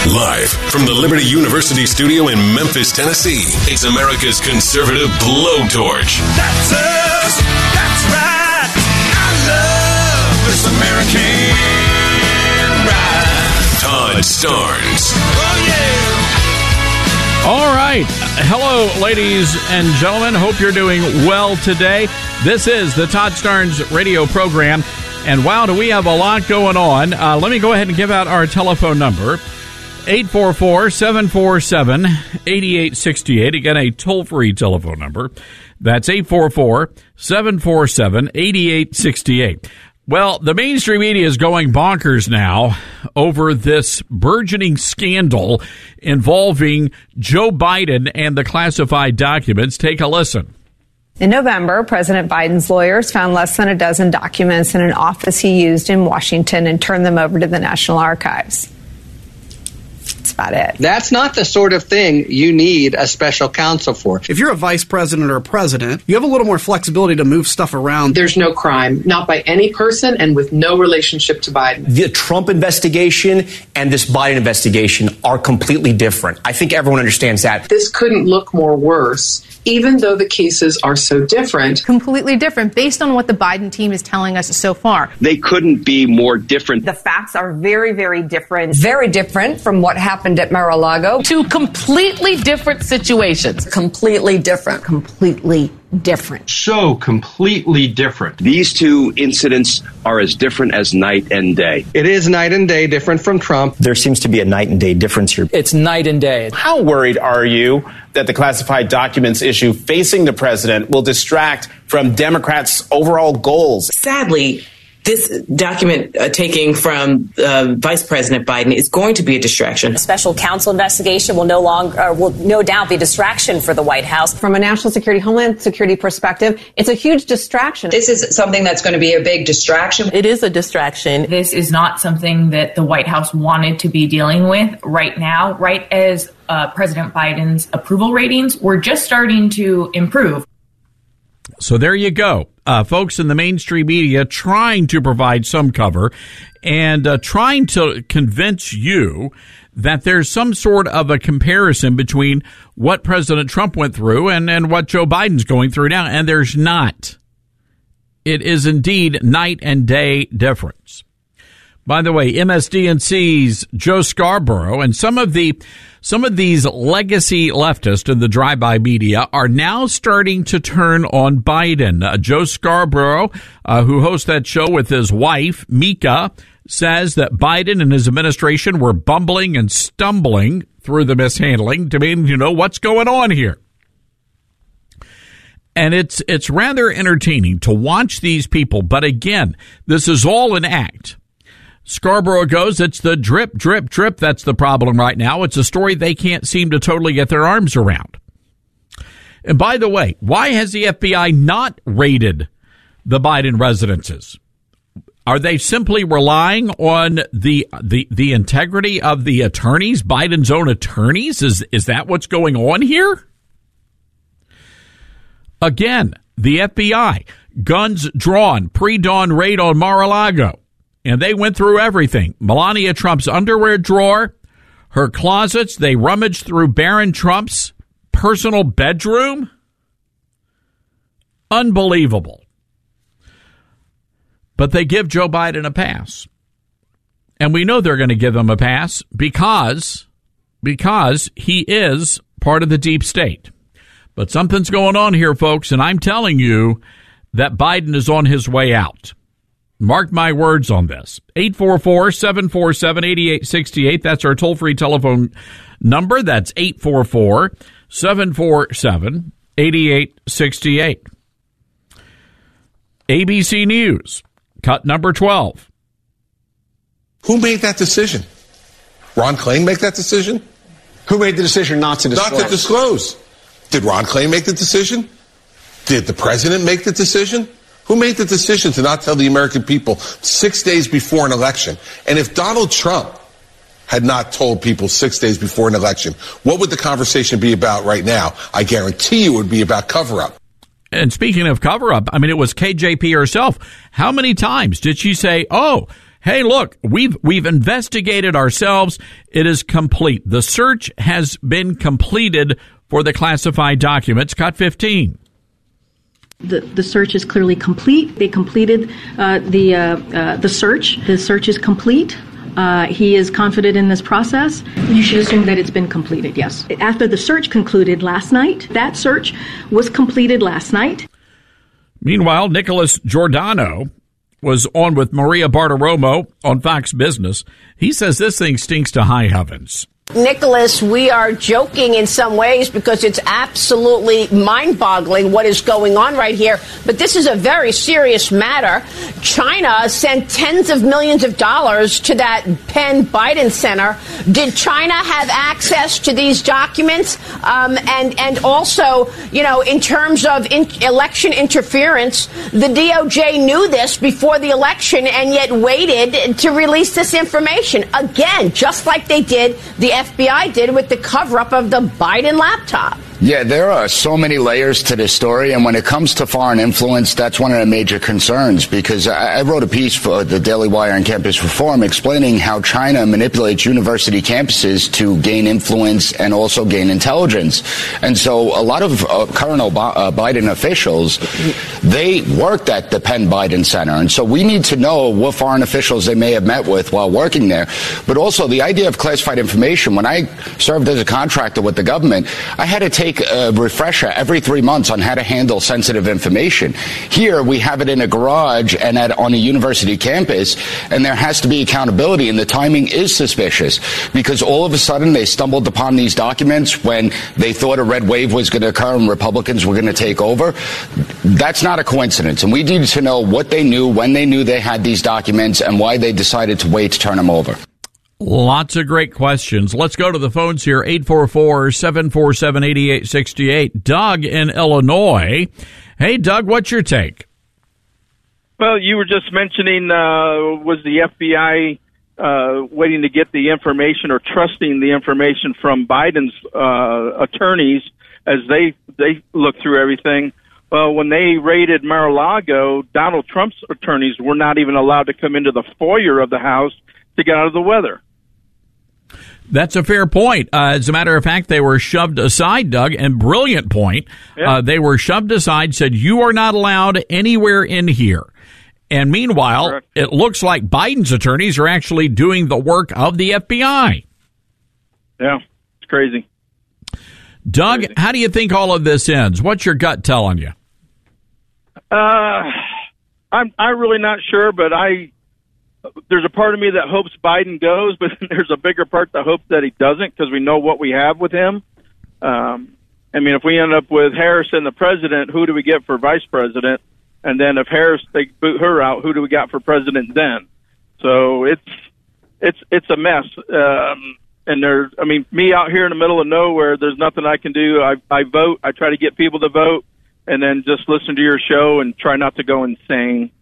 Live from the Liberty University studio in Memphis, Tennessee, it's America's conservative blowtorch. That's us. That's right. I love this American ride. Todd Starnes. Oh, yeah. All right. Hello, ladies and gentlemen. Hope you're doing well today. This is the Todd Starnes radio program. And wow, do we have a lot going on. Uh, let me go ahead and give out our telephone number. eight four four, seven four seven, eight eight six eight. Again, a toll-free telephone number. That's eight four four, seven four seven, eight eight six eight. Well, the mainstream media is going bonkers now over this burgeoning scandal involving Joe Biden and the classified documents. Take a listen. In November, President Biden's lawyers found less than a dozen documents in an office he used in Washington and turned them over to the National Archives. That's about it. That's not the sort of thing you need a special counsel for. If you're a vice president or a president, you have a little more flexibility to move stuff around. There's no crime, not by any person and with no relationship to Biden. The Trump investigation and this Biden investigation are completely different. I think everyone understands that. This couldn't look more worse, even though the cases are so different. Completely different based on what the Biden team is telling us so far. They couldn't be more different. The facts are very, very different. Very different from what happened at Mar-a-Lago. Two completely different situations. Completely different. Completely different. So completely different. These two incidents are as different as night and day. It is night and day different from Trump. There seems to be a night and day difference here. It's night and day. How worried are you that the classified documents issue facing the president will distract from Democrats' overall goals? Sadly, this document uh, taking from uh, Vice President Biden is going to be a distraction. A special counsel investigation will no longer, uh, will no doubt be a distraction for the White House. From a national security, homeland security perspective, it's a huge distraction. This is something that's going to be a big distraction. It is a distraction. This is not something that the White House wanted to be dealing with right now, right as uh, President Biden's approval ratings were just starting to improve. So there you go. Uh, folks in the mainstream media trying to provide some cover and uh, trying to convince you that there's some sort of a comparison between what President Trump went through and, and what Joe Biden's going through now. And there's not. It is indeed night and day difference. By the way, M S D N C's Joe Scarborough and some of the some of these legacy leftists in the drive-by media are now starting to turn on Biden. Uh, Joe Scarborough, uh, who hosts that show with his wife, Mika, says that Biden and his administration were bumbling and stumbling through the mishandling to mean, you know, what's going on here? And it's it's rather entertaining to watch these people. But again, this is all an act. Scarborough goes, it's the drip, drip, drip that's the problem right now. It's a story they can't seem to totally get their arms around. And by the way, why has the F B I not raided the Biden residences? Are they simply relying on the the the integrity of the attorneys, Biden's own attorneys? Is is that what's going on here? Again, the F B I, guns drawn, pre-dawn raid on Mar-a-Lago. And they went through everything. Melania Trump's underwear drawer, her closets. They rummaged through Barron Trump's personal bedroom. Unbelievable. But they give Joe Biden a pass. And we know they're going to give him a pass because, because he is part of the deep state. But something's going on here, folks, and I'm telling you that Biden is on his way out. Mark my words on this. eight four four, seven four seven, eight eight six eight. That's our toll-free telephone number. That's eight four four, seven four seven, eight eight six eight. A B C News, cut number twelve. Who made that decision? Ron Klain make that decision? Who made the decision not to disclose? Not to disclose. Did Ron Klain make the decision? Did the president make the decision? Who made the decision to not tell the American people six days before an election? And if Donald Trump had not told people six days before an election, what would the conversation be about right now? I guarantee you it would be about cover-up. And speaking of cover-up, I mean, it was K J P herself. How many times did she say, oh, hey, look, we've we've investigated ourselves. It is complete. The search has been completed for the classified documents. Cut fifteen. The, the search is clearly complete. They completed uh, the uh, uh, the search. The search is complete. Uh, he is confident in this process. You should assume that it's been completed, yes. After the search concluded last night, that search was completed last night. Meanwhile, Nicholas Giordano was on with Maria Bartiromo on Fox Business. He says this thing stinks to high heavens. Nicholas, we are joking in some ways because it's absolutely mind-boggling what is going on right here. But this is a very serious matter. China sent tens of millions of dollars to that Penn Biden Center. Did China have access to these documents? Um, and, and also, you know, in terms of in- election interference, the D O J knew this before the election and yet waited to release this information. Again, just like they did the F B I did with the cover-up of the Biden laptop. Yeah, there are so many layers to this story, and when it comes to foreign influence, that's one of the major concerns, because I wrote a piece for the Daily Wire on Campus Reform explaining how China manipulates university campuses to gain influence and also gain intelligence. And so a lot of uh, current Ob- uh, Biden officials, they worked at the Penn Biden Center, and so we need to know what foreign officials they may have met with while working there. But also the idea of classified information, when I served as a contractor with the government, I had to take a refresher every three months on how to handle sensitive information. Here, we have it in a garage and at, on a university campus, and there has to be accountability, and the timing is suspicious because all of a sudden they stumbled upon these documents when they thought a red wave was going to occur and Republicans were going to take over. That's not a coincidence, and we need to know what they knew, when they knew they had these documents, and why they decided to wait to turn them over. Lots of great questions. Let's go to the phones here, eight four four, seven four seven, eight eight six eight. Doug in Illinois. Hey, Doug, what's your take? Well, you were just mentioning, uh, was the F B I uh, waiting to get the information or trusting the information from Biden's uh, attorneys as they, they look through everything? Well, when they raided Mar-a-Lago, Donald Trump's attorneys were not even allowed to come into the foyer of the House to get out of the weather. That's a fair point. Uh, as a matter of fact, they were shoved aside, Doug, and brilliant point. Yeah. Uh, they were shoved aside, said, you are not allowed anywhere in here. And meanwhile, Correct. It looks like Biden's attorneys are actually doing the work of the F B I. Yeah, it's crazy. Doug, crazy. How do you think all of this ends? What's your gut telling you? Uh, I'm, I'm really not sure, but I... There's a part of me that hopes Biden goes, but there's a bigger part that hopes that he doesn't because we know what we have with him. Um, I mean, if we end up with Harris and the president, who do we get for vice president? And then if Harris, they boot her out, who do we got for president then? So it's it's it's a mess. Um, and there's, I mean, me out here in the middle of nowhere, there's nothing I can do. I, I vote. I try to get people to vote and then just listen to your show and try not to go insane.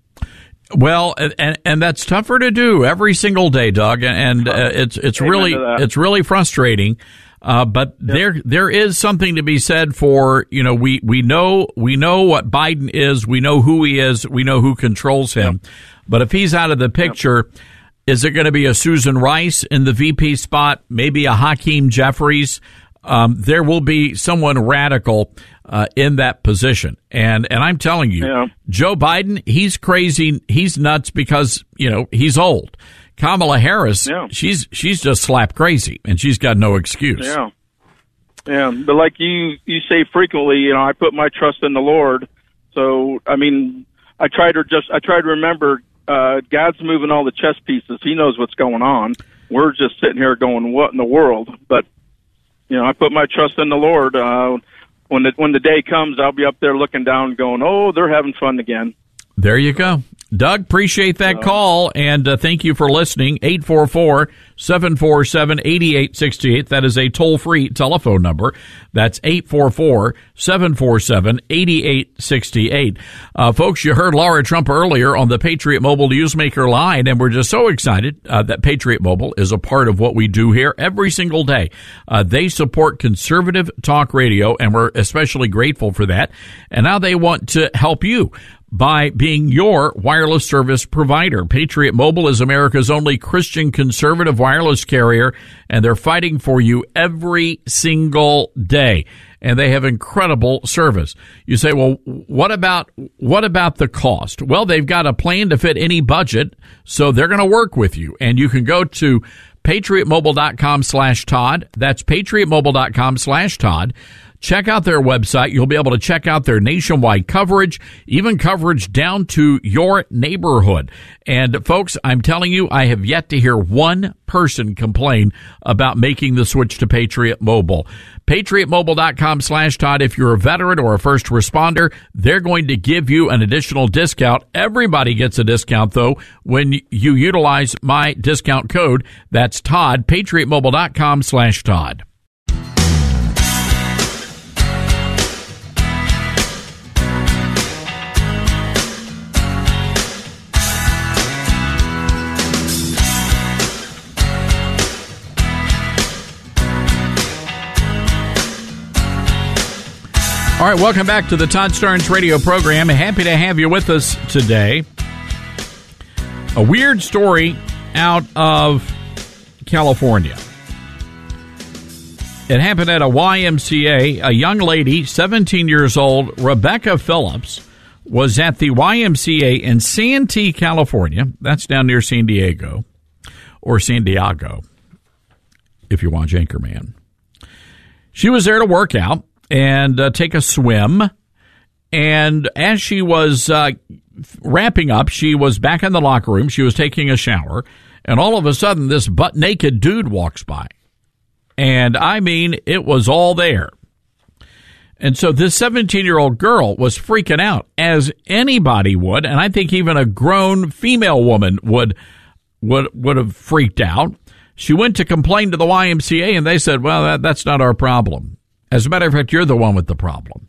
Well, and and that's tougher to do every single day, Doug, and uh, it's it's Amen really it's really frustrating. Uh, but yep. there there is something to be said for, you know, we, we know we know what Biden is, we know who he is, we know who controls him. Yep. But if he's out of the picture, yep. is it going to be a Susan Rice in the V P spot, maybe a Hakeem Jeffries? Um, there will be someone radical uh, in that position. And and I'm telling you, yeah. Joe Biden, he's crazy. He's nuts because, you know, he's old. Kamala Harris, yeah. she's she's just slap crazy, and she's got no excuse. Yeah. Yeah, but like you, you say frequently, you know, I put my trust in the Lord. So, I mean, I try to just, I try to remember uh, God's moving all the chess pieces. He knows what's going on. We're just sitting here going, what in the world? But you know, I put my trust in the Lord. Uh, when the when the day comes, I'll be up there looking down, going, "Oh, they're having fun again." There you go. Doug, appreciate that uh, call, and uh, thank you for listening. eight four four, seven four seven, eight eight six eight. That is a toll-free telephone number. That's eight four four, seven four seven, eight eight six eight. Uh, folks, you heard Laura Trump earlier on the Patriot Mobile Newsmaker line, and we're just so excited uh, that Patriot Mobile is a part of what we do here every single day. Uh, they support conservative talk radio, and we're especially grateful for that. And now they want to help you by being your wireless service provider. Patriot Mobile is America's only Christian conservative wireless carrier, and they're fighting for you every single day. And they have incredible service. You say, well, what about what about the cost? Well, they've got a plan to fit any budget, so they're going to work with you. And you can go to patriotmobile.com slash Todd. That's patriotmobile.com slash Todd. Check out their website. You'll be able to check out their nationwide coverage, even coverage down to your neighborhood. And folks, I'm telling you, I have yet to hear one person complain about making the switch to Patriot Mobile. patriotmobile.com slash Todd. If you're a veteran or a first responder, they're going to give you an additional discount. Everybody gets a discount, though, when you utilize my discount code. That's Todd, patriotmobile.com slash Todd. All right, welcome back to the Todd Starnes radio program. Happy to have you with us today. A weird story out of California. It happened at a Y M C A. A young lady, seventeen years old, Rebecca Phillips, was at the Y M C A in Santee, California. That's down near San Diego, or San Diego, if you watch Anchorman. She was there to work out and uh, take a swim. And as she was uh, wrapping up, she was back in the locker room. She was taking a shower. And all of a sudden, this butt-naked dude walks by. And, I mean, it was all there. And so this seventeen-year-old girl was freaking out, as anybody would. And I think even a grown female woman would would would have freaked out. She went to complain to the Y M C A, and they said, well, that, that's not our problem. As a matter of fact, you're the one with the problem.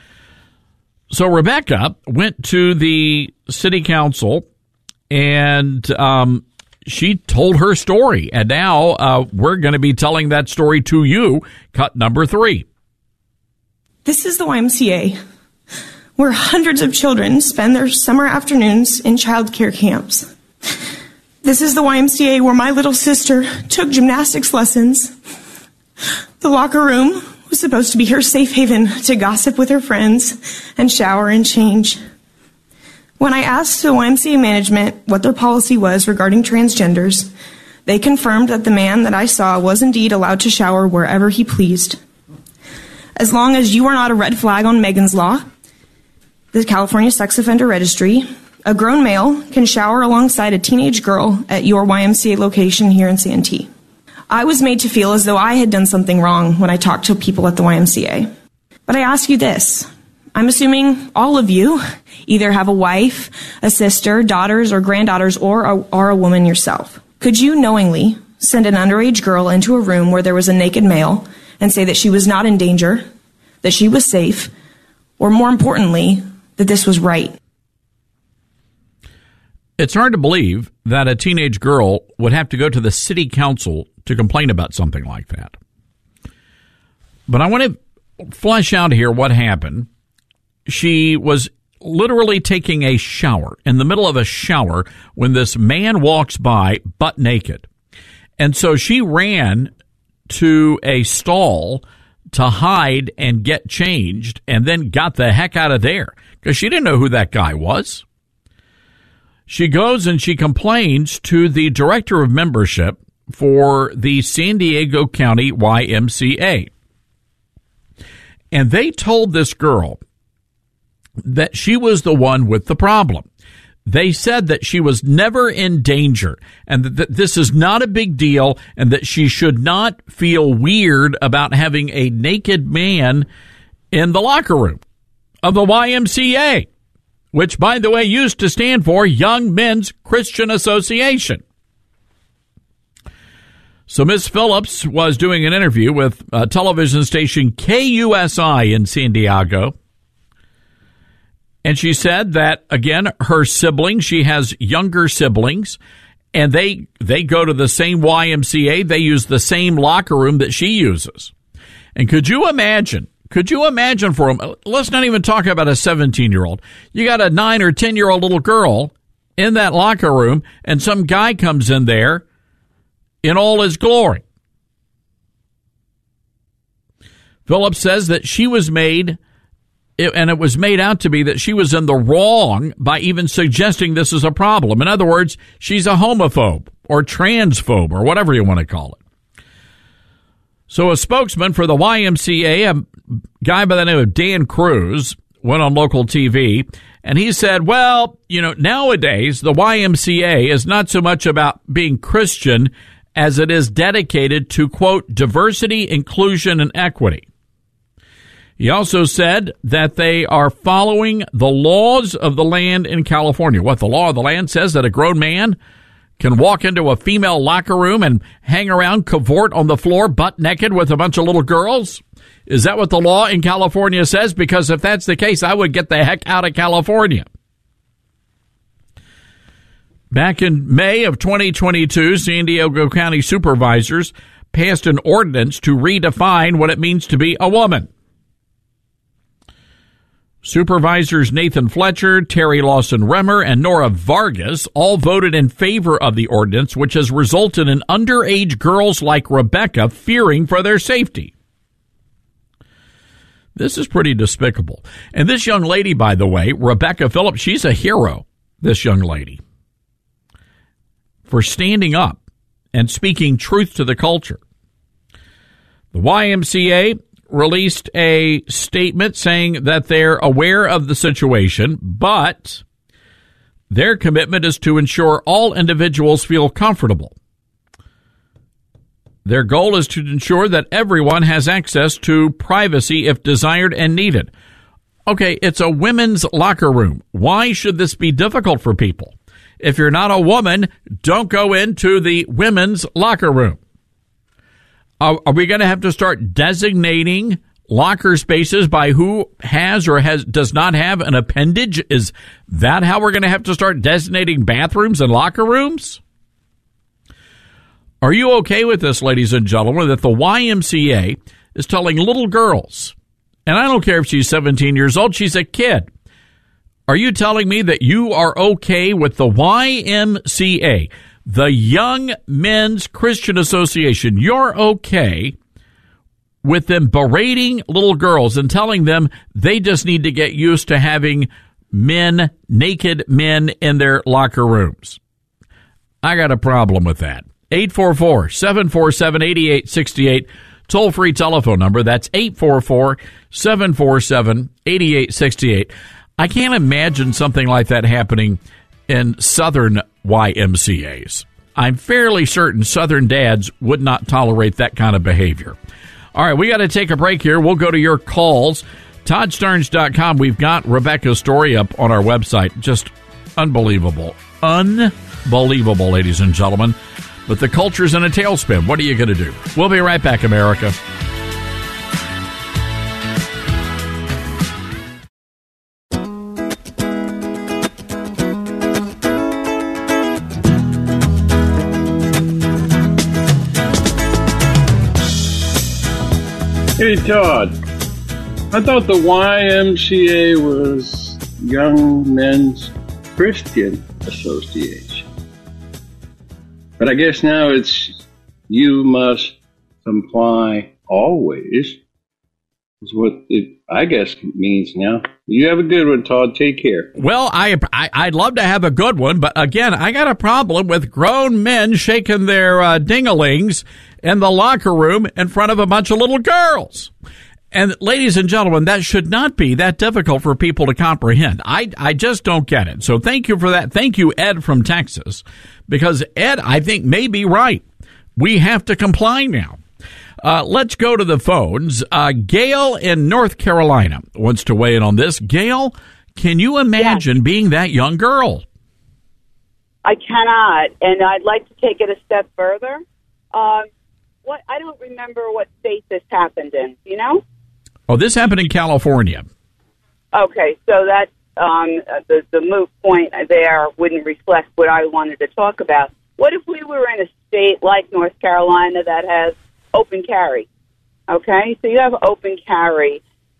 So Rebecca went to the city council, and um, she told her story. And now uh, we're going to be telling that story to you. Cut number three. This is the Y M C A, where hundreds of children spend their summer afternoons in child care camps. This is the Y M C A where my little sister took gymnastics lessons. The locker room was supposed to be her safe haven to gossip with her friends and shower and change. When I asked the Y M C A management what their policy was regarding transgenders, they confirmed that the man that I saw was indeed allowed to shower wherever he pleased. As long as you are not a red flag on Megan's Law, the California Sex Offender Registry, a grown male can shower alongside a teenage girl at your Y M C A location here in Santee. I was made to feel as though I had done something wrong when I talked to people at the Y M C A. But I ask you this. I'm assuming all of you either have a wife, a sister, daughters, or granddaughters, or a, or a woman yourself. Could you knowingly send an underage girl into a room where there was a naked male and say that she was not in danger, that she was safe, or more importantly, that this was right? It's hard to believe that a teenage girl would have to go to the city council to complain about something like that. But I want to flesh out here what happened. She was literally taking a shower, in the middle of a shower, when this man walks by butt naked. And so she ran to a stall to hide and get changed, and then got the heck out of there because she didn't know who that guy was. She goes and she complains to the director of membership for the San Diego County Y M C A. And they told this girl that she was the one with the problem. They said that she was never in danger and that this is not a big deal and that she should not feel weird about having a naked man in the locker room of the Y M C A, which, by the way, used to stand for Young Men's Christian Association. So Miz Phillips was doing an interview with uh, television station K U S I in San Diego. And she said that, again, her siblings, she has younger siblings, and they they go to the same Y M C A. They use the same locker room that she uses. And could you imagine, Could you imagine for them? Let's not even talk about a seventeen-year-old. You got a nine or ten-year-old little girl in that locker room, and some guy comes in there in all his glory. Phillips says that she was made, and it was made out to be that she was in the wrong by even suggesting this is a problem. In other words, she's a homophobe or transphobe or whatever you want to call it. So a spokesman for the Y M C A, a guy by the name of Dan Cruz, went on local T V, and he said, well, you know, nowadays the Y M C A is not so much about being Christian as it is dedicated to, quote, diversity, inclusion, and equity. He also said that they are following the laws of the land in California. What the law of the land says that a grown man can walk into a female locker room and hang around, cavort on the floor, butt naked with a bunch of little girls? Is that what the law in California says? Because if that's the case, I would get the heck out of California. Back in May of twenty twenty-two, San Diego County supervisors passed an ordinance to redefine what it means to be a woman. Supervisors Nathan Fletcher, Terry Lawson-Remmer, and Nora Vargas all voted in favor of the ordinance, which has resulted in underage girls like Rebecca fearing for their safety. This is pretty despicable. And this young lady, by the way, Rebecca Phillips, she's a hero, this young lady, for standing up and speaking truth to the culture. The Y M C A released a statement saying that they're aware of the situation, but their commitment is to ensure all individuals feel comfortable. Their goal is to ensure that everyone has access to privacy if desired and needed. Okay, it's a women's locker room. Why should this be difficult for people? If you're not a woman, don't go into the women's locker room. Are, are we going to have to start designating locker spaces by who has or has does not have an appendage? Is that how we're going to have to start designating bathrooms and locker rooms? Are you okay with this, ladies and gentlemen, that the Y M C A is telling little girls, and I don't care if she's seventeen years old, she's a kid. Are you telling me that you are okay with the Y M C A, the Young Men's Christian Association, you're okay with them berating little girls and telling them they just need to get used to having men, naked men in their locker rooms? I got a problem with that. eight four four, seven four seven, eight eight six eight, toll-free telephone number. That's eight four four, seven four seven, eight eight six eight. I can't imagine something like that happening in Southern Y M C As. I'm fairly certain Southern dads would not tolerate that kind of behavior. All right, we got to take a break here. We'll go to your calls. Todd Starnes dot com. We've got Rebecca's story up on our website. Just unbelievable. Unbelievable, ladies and gentlemen. But the culture's in a tailspin. What are you going to do? We'll be right back, America. Hey, Todd. I thought the Y M C A was Young Men's Christian Association. But I guess now it's you must comply always, is what it, I guess, means now. You have a good one, Todd. Take care. Well, I, I, I'd love to have a good one, but again, I got a problem with grown men shaking their uh, dingalings in the locker room in front of a bunch of little girls. And ladies and gentlemen, that should not be that difficult for people to comprehend. I, I just don't get it. So thank you for that. Thank you, Ed from Texas, because Ed, I think, may be right. We have to comply now. Uh, let's go to the phones. Uh, Gail in North Carolina wants to weigh in on this. Gail, can you imagine yes. being that young girl? I cannot, and I'd like to take it a step further. Um, what I don't remember what state this happened in. You know? Oh, this happened in California. Okay, so that um, the the moot point there wouldn't reflect what I wanted to talk about. What if we were in a state like North Carolina that has open carry? Okay, so you have open carry,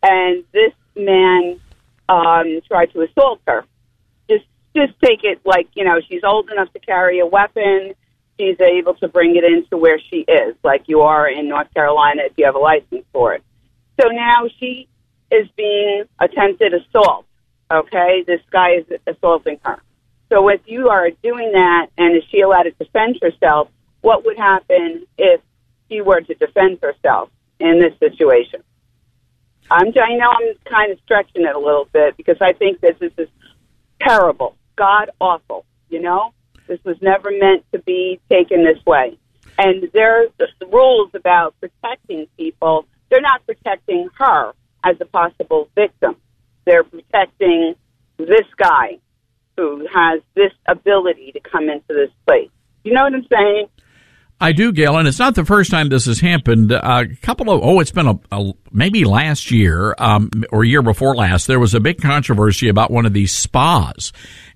and this man um, tried to assault her. Just, just take it like, you know, she's old enough to carry a weapon. She's able to bring it into where she is, like you are in North Carolina if you have a license for it. So now she is being attempted assault, okay? This guy is assaulting her. So if you are doing that and is she allowed to defend herself, what would happen if she were to defend herself in this situation? I'm, I know I'm kind of stretching it a little bit because I think that this is terrible, God-awful, you know? This was never meant to be taken this way. And there's the rules about protecting people. They're not protecting her as a possible victim. They're protecting this guy who has this ability to come into this place. You know what I'm saying? I do, Gail, and it's not the first time this has happened. Uh, a couple of, oh, it's been a, a maybe last year um, or year before last, there was a big controversy about one of these spas.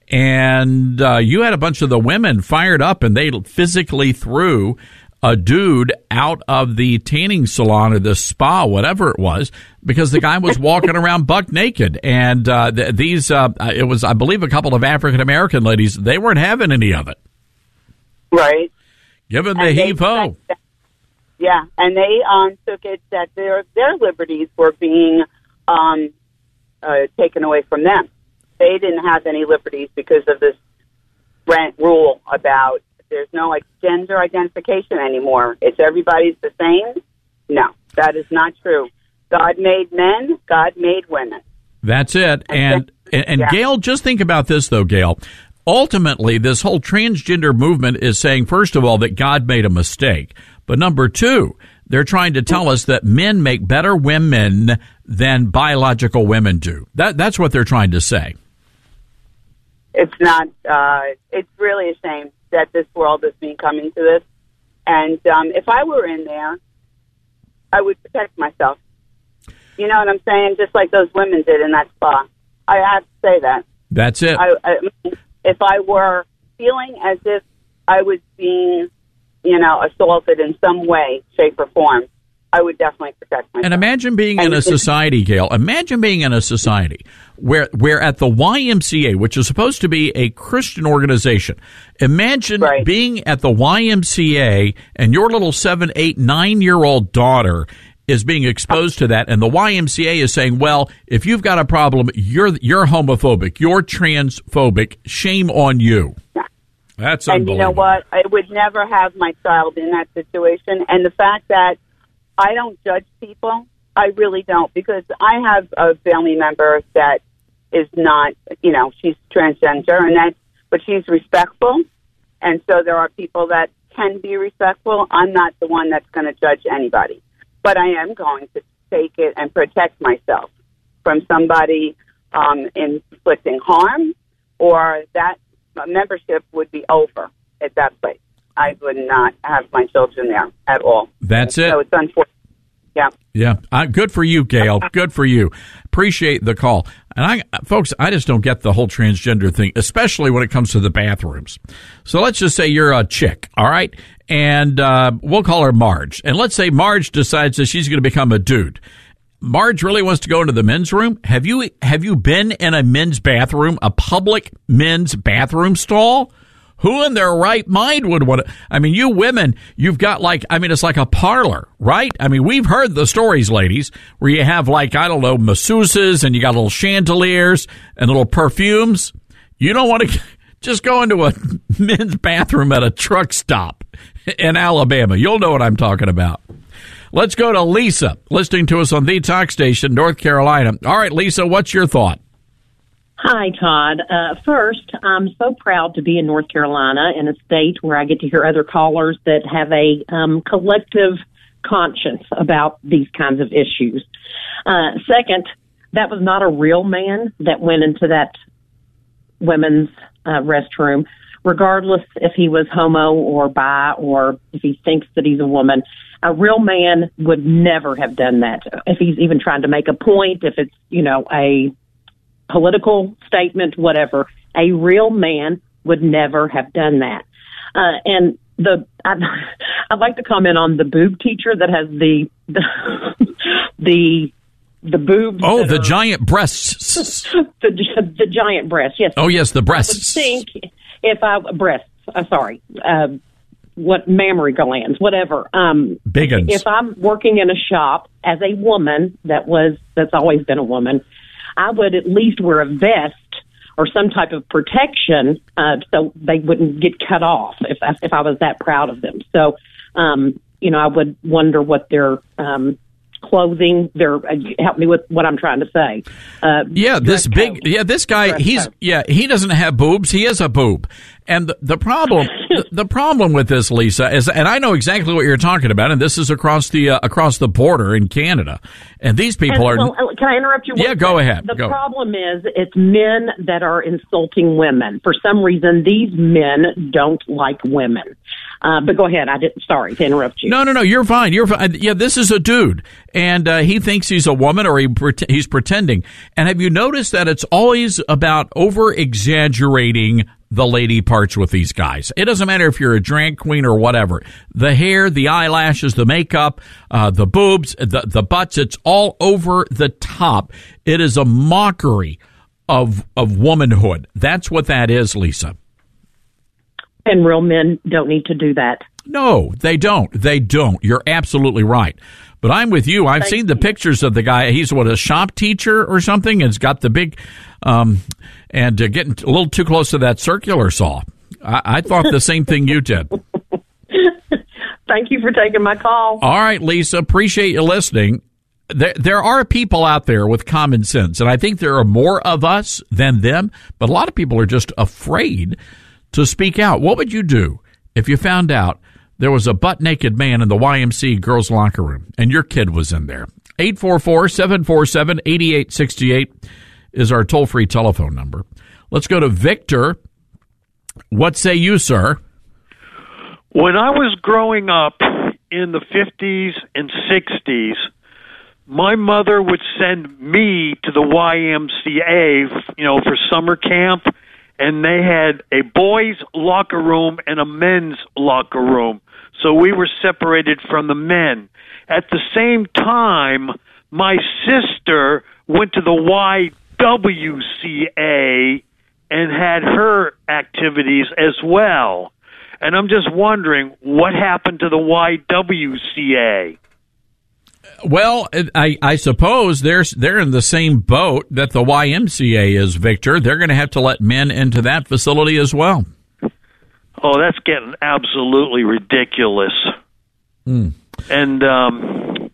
And uh, you had a bunch of the women fired up, and they physically threw a dude out of the tanning salon or the spa, whatever it was, because the guy was walking around buck naked. And uh, th- these, uh, it was, I believe, a couple of African-American ladies. They weren't having any of it. Right. Give them the heave-ho. Yeah, and they um, took it that their their liberties were being um, uh, taken away from them. They didn't have any liberties because of this rent rule about there's no like gender identification anymore. It's everybody's the same. No, that is not true. God made men. God made women. That's it. And and, and yeah. Gail, just think about this though, Gail. Ultimately, this whole transgender movement is saying, first of all, that God made a mistake. But number two, they're trying to tell us that men make better women than biological women do. That that's what they're trying to say. It's not, uh, it's really a shame that this world is being coming to this. And um, if I were in there, I would protect myself. You know what I'm saying? Just like those women did in that spa. I have to say that. That's it. I, I, if I were feeling as if I was being, you know, assaulted in some way, shape, or form, I would definitely protect myself. And imagine being and in a society, Gail, imagine being in a society where where at the Y M C A, which is supposed to be a Christian organization, imagine right. being at the Y M C A and your little seven, eight, nine-year-old daughter is being exposed to that, and the Y M C A is saying, well, if you've got a problem, you're you're homophobic, you're transphobic, shame on you. Yeah. That's and you know what? I would never have my child in that situation. And the fact that I don't judge people, I really don't, because I have a family member that is not, you know, she's transgender, and that, but she's respectful. And so there are people that can be respectful. I'm not the one that's going to judge anybody. But I am going to take it and protect myself from somebody um, inflicting harm, or that membership would be over at that place. I would not have my children there at all. That's it. So it's unfortunate. Yeah. Yeah. Uh, good for you, Gail. Good for you. Appreciate the call. And I, folks, I just don't get the whole transgender thing, especially when it comes to the bathrooms. So let's just say you're a chick, all right? And uh, we'll call her Marge. And let's say Marge decides that she's going to become a dude. Marge really wants to go into the men's room. Have you have you been in a men's bathroom, a public men's bathroom stall? Who in their right mind would want to? I mean, you women, you've got like, I mean, it's like a parlor, right? I mean, we've heard the stories, ladies, where you have like, I don't know, masseuses and you got little chandeliers and little perfumes. You don't want to just go into a men's bathroom at a truck stop in Alabama. You'll know what I'm talking about. Let's go to Lisa, listening to us on the Talk Station, North Carolina. All right, Lisa, what's your thought? Hi, Todd. Uh, first, I'm so proud to be in North Carolina, in a state where I get to hear other callers that have a um, collective conscience about these kinds of issues. Uh, second, that was not a real man that went into that women's uh, restroom, regardless if he was homo or bi or if he thinks that he's a woman. A real man would never have done that. If he's even trying to make a point, if it's, you know, a political statement, whatever, a real man would never have done that. Uh, and the I'd, I'd like to comment on the boob teacher that has the the, the the boobs. Oh, the are, giant breasts. the, the giant breasts, yes. Oh, yes, the breasts. I would think if I, breasts, uh, sorry, uh, what, mammary glands, whatever. Um, Big uns. If I'm working in a shop as a woman, that was, that's always been a woman, I would at least wear a vest or some type of protection, uh, so they wouldn't get cut off if I, if I was that proud of them. So, um, you know, I would wonder what their um, clothing, their uh, help me with what I'm trying to say. Uh, yeah, this big, yeah, this guy, he's, yeah, he doesn't have boobs. He is a boob. And the, the problem, the, the problem with this, Lisa, is, and I know exactly what you're talking about, and this is across the uh, across the border in Canada, and these people and, are. Well, can I interrupt you? Yeah, go second? ahead. The go. problem is it's men that are insulting women. For some reason, these men don't like women. Uh, but go ahead. I didn't. Sorry to interrupt you. No, no, no. You're fine. You're fine. Yeah, this is a dude, and uh, he thinks he's a woman, or he pre- he's pretending. And have you noticed that it's always about over exaggerating the lady parts with these guys? It doesn't matter if you're a drag queen or whatever. The hair, the eyelashes, the makeup, uh, the boobs, the the butts. It's all over the top. It is a mockery of of womanhood. That's what that is, Lisa. And real men don't need to do that. No, they don't. They don't. You're absolutely right. But I'm with you. I've Thank seen you. the pictures of the guy. He's what, a shop teacher or something? And it's got the big, um, and uh, getting a little too close to that circular saw. I, I thought the same thing you did. Thank you for taking my call. All right, Lisa. Appreciate you listening. There, there are people out there with common sense, and I think there are more of us than them. But a lot of people are just afraid to speak out. What would you do if you found out there was a butt-naked man in the Y M C A girls' locker room and your kid was in there? eight four four, seven four seven, eight eight six eight is our toll-free telephone number. Let's go to Victor. What say you, sir? When I was growing up in the fifties and sixties, my mother would send me to the Y M C A, you know, for summer camp. And they had a boys' locker room and a men's locker room. So we were separated from the men. At the same time, my sister went to the Y W C A and had her activities as well. And I'm just wondering, what happened to the Y W C A? Well, I, I suppose they're, they're in the same boat that the Y M C A is, Victor. They're going to have to let men into that facility as well. Oh, that's getting absolutely ridiculous. Mm. And um,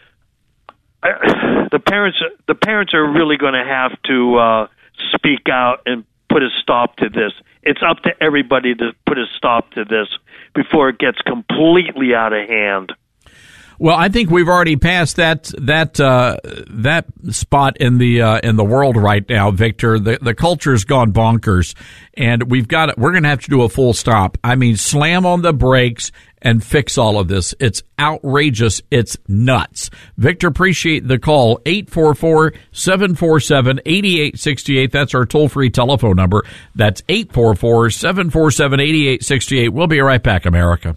I, the parents, the parents are really going to have to uh, speak out and put a stop to this. It's up to everybody to put a stop to this before it gets completely out of hand. Well, I think we've already passed that that uh, that spot in the uh, in the world right now, Victor. The the culture's gone bonkers, and we've got we're going to have to do a full stop. I mean, slam on the brakes and fix all of this. It's outrageous. It's nuts. Victor, appreciate the call. eight four four, seven four seven, eight eight six eight. That's our toll free telephone number. That's eight four four, seven four seven, eight eight six eight. We'll be right back, America.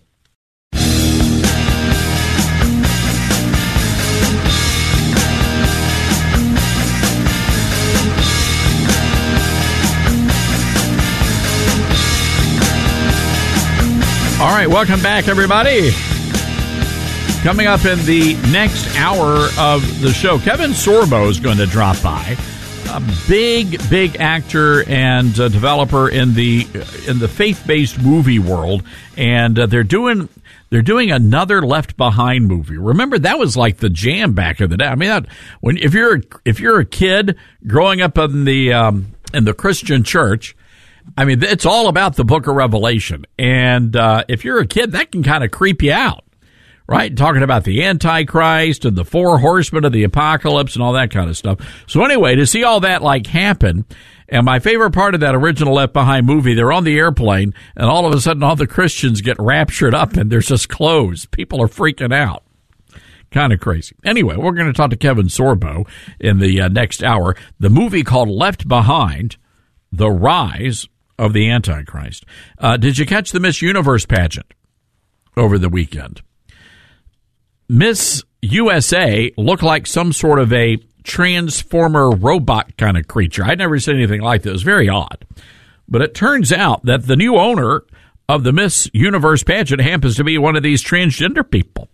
All right, welcome back, everybody. Coming up in the next hour of the show, Kevin Sorbo is going to drop by. A big, big actor and uh, developer in the in the faith-based movie world, and uh, they're doing they're doing another Left Behind movie. Remember, that was like the jam back in the day. I mean, that, when if you're if you're a kid growing up in the um, in the Christian church, I mean, it's all about the Book of Revelation. And uh, if you're a kid, that can kind of creep you out, right? Talking about the Antichrist and the four horsemen of the apocalypse and all that kind of stuff. So anyway, to see all that like happen, and my favorite part of that original Left Behind movie, they're on the airplane, and all of a sudden all the Christians get raptured up, and there's just clothes. People are freaking out. Kind of crazy. Anyway, we're going to talk to Kevin Sorbo in the uh, next hour. The movie called Left Behind, The Rise of the Antichrist. Uh, did you catch the Miss Universe pageant over the weekend? Miss U S A looked like some sort of a transformer robot kind of creature. I'd never seen anything like this. It was very odd. But it turns out that the new owner of the Miss Universe pageant happens to be one of these transgender people.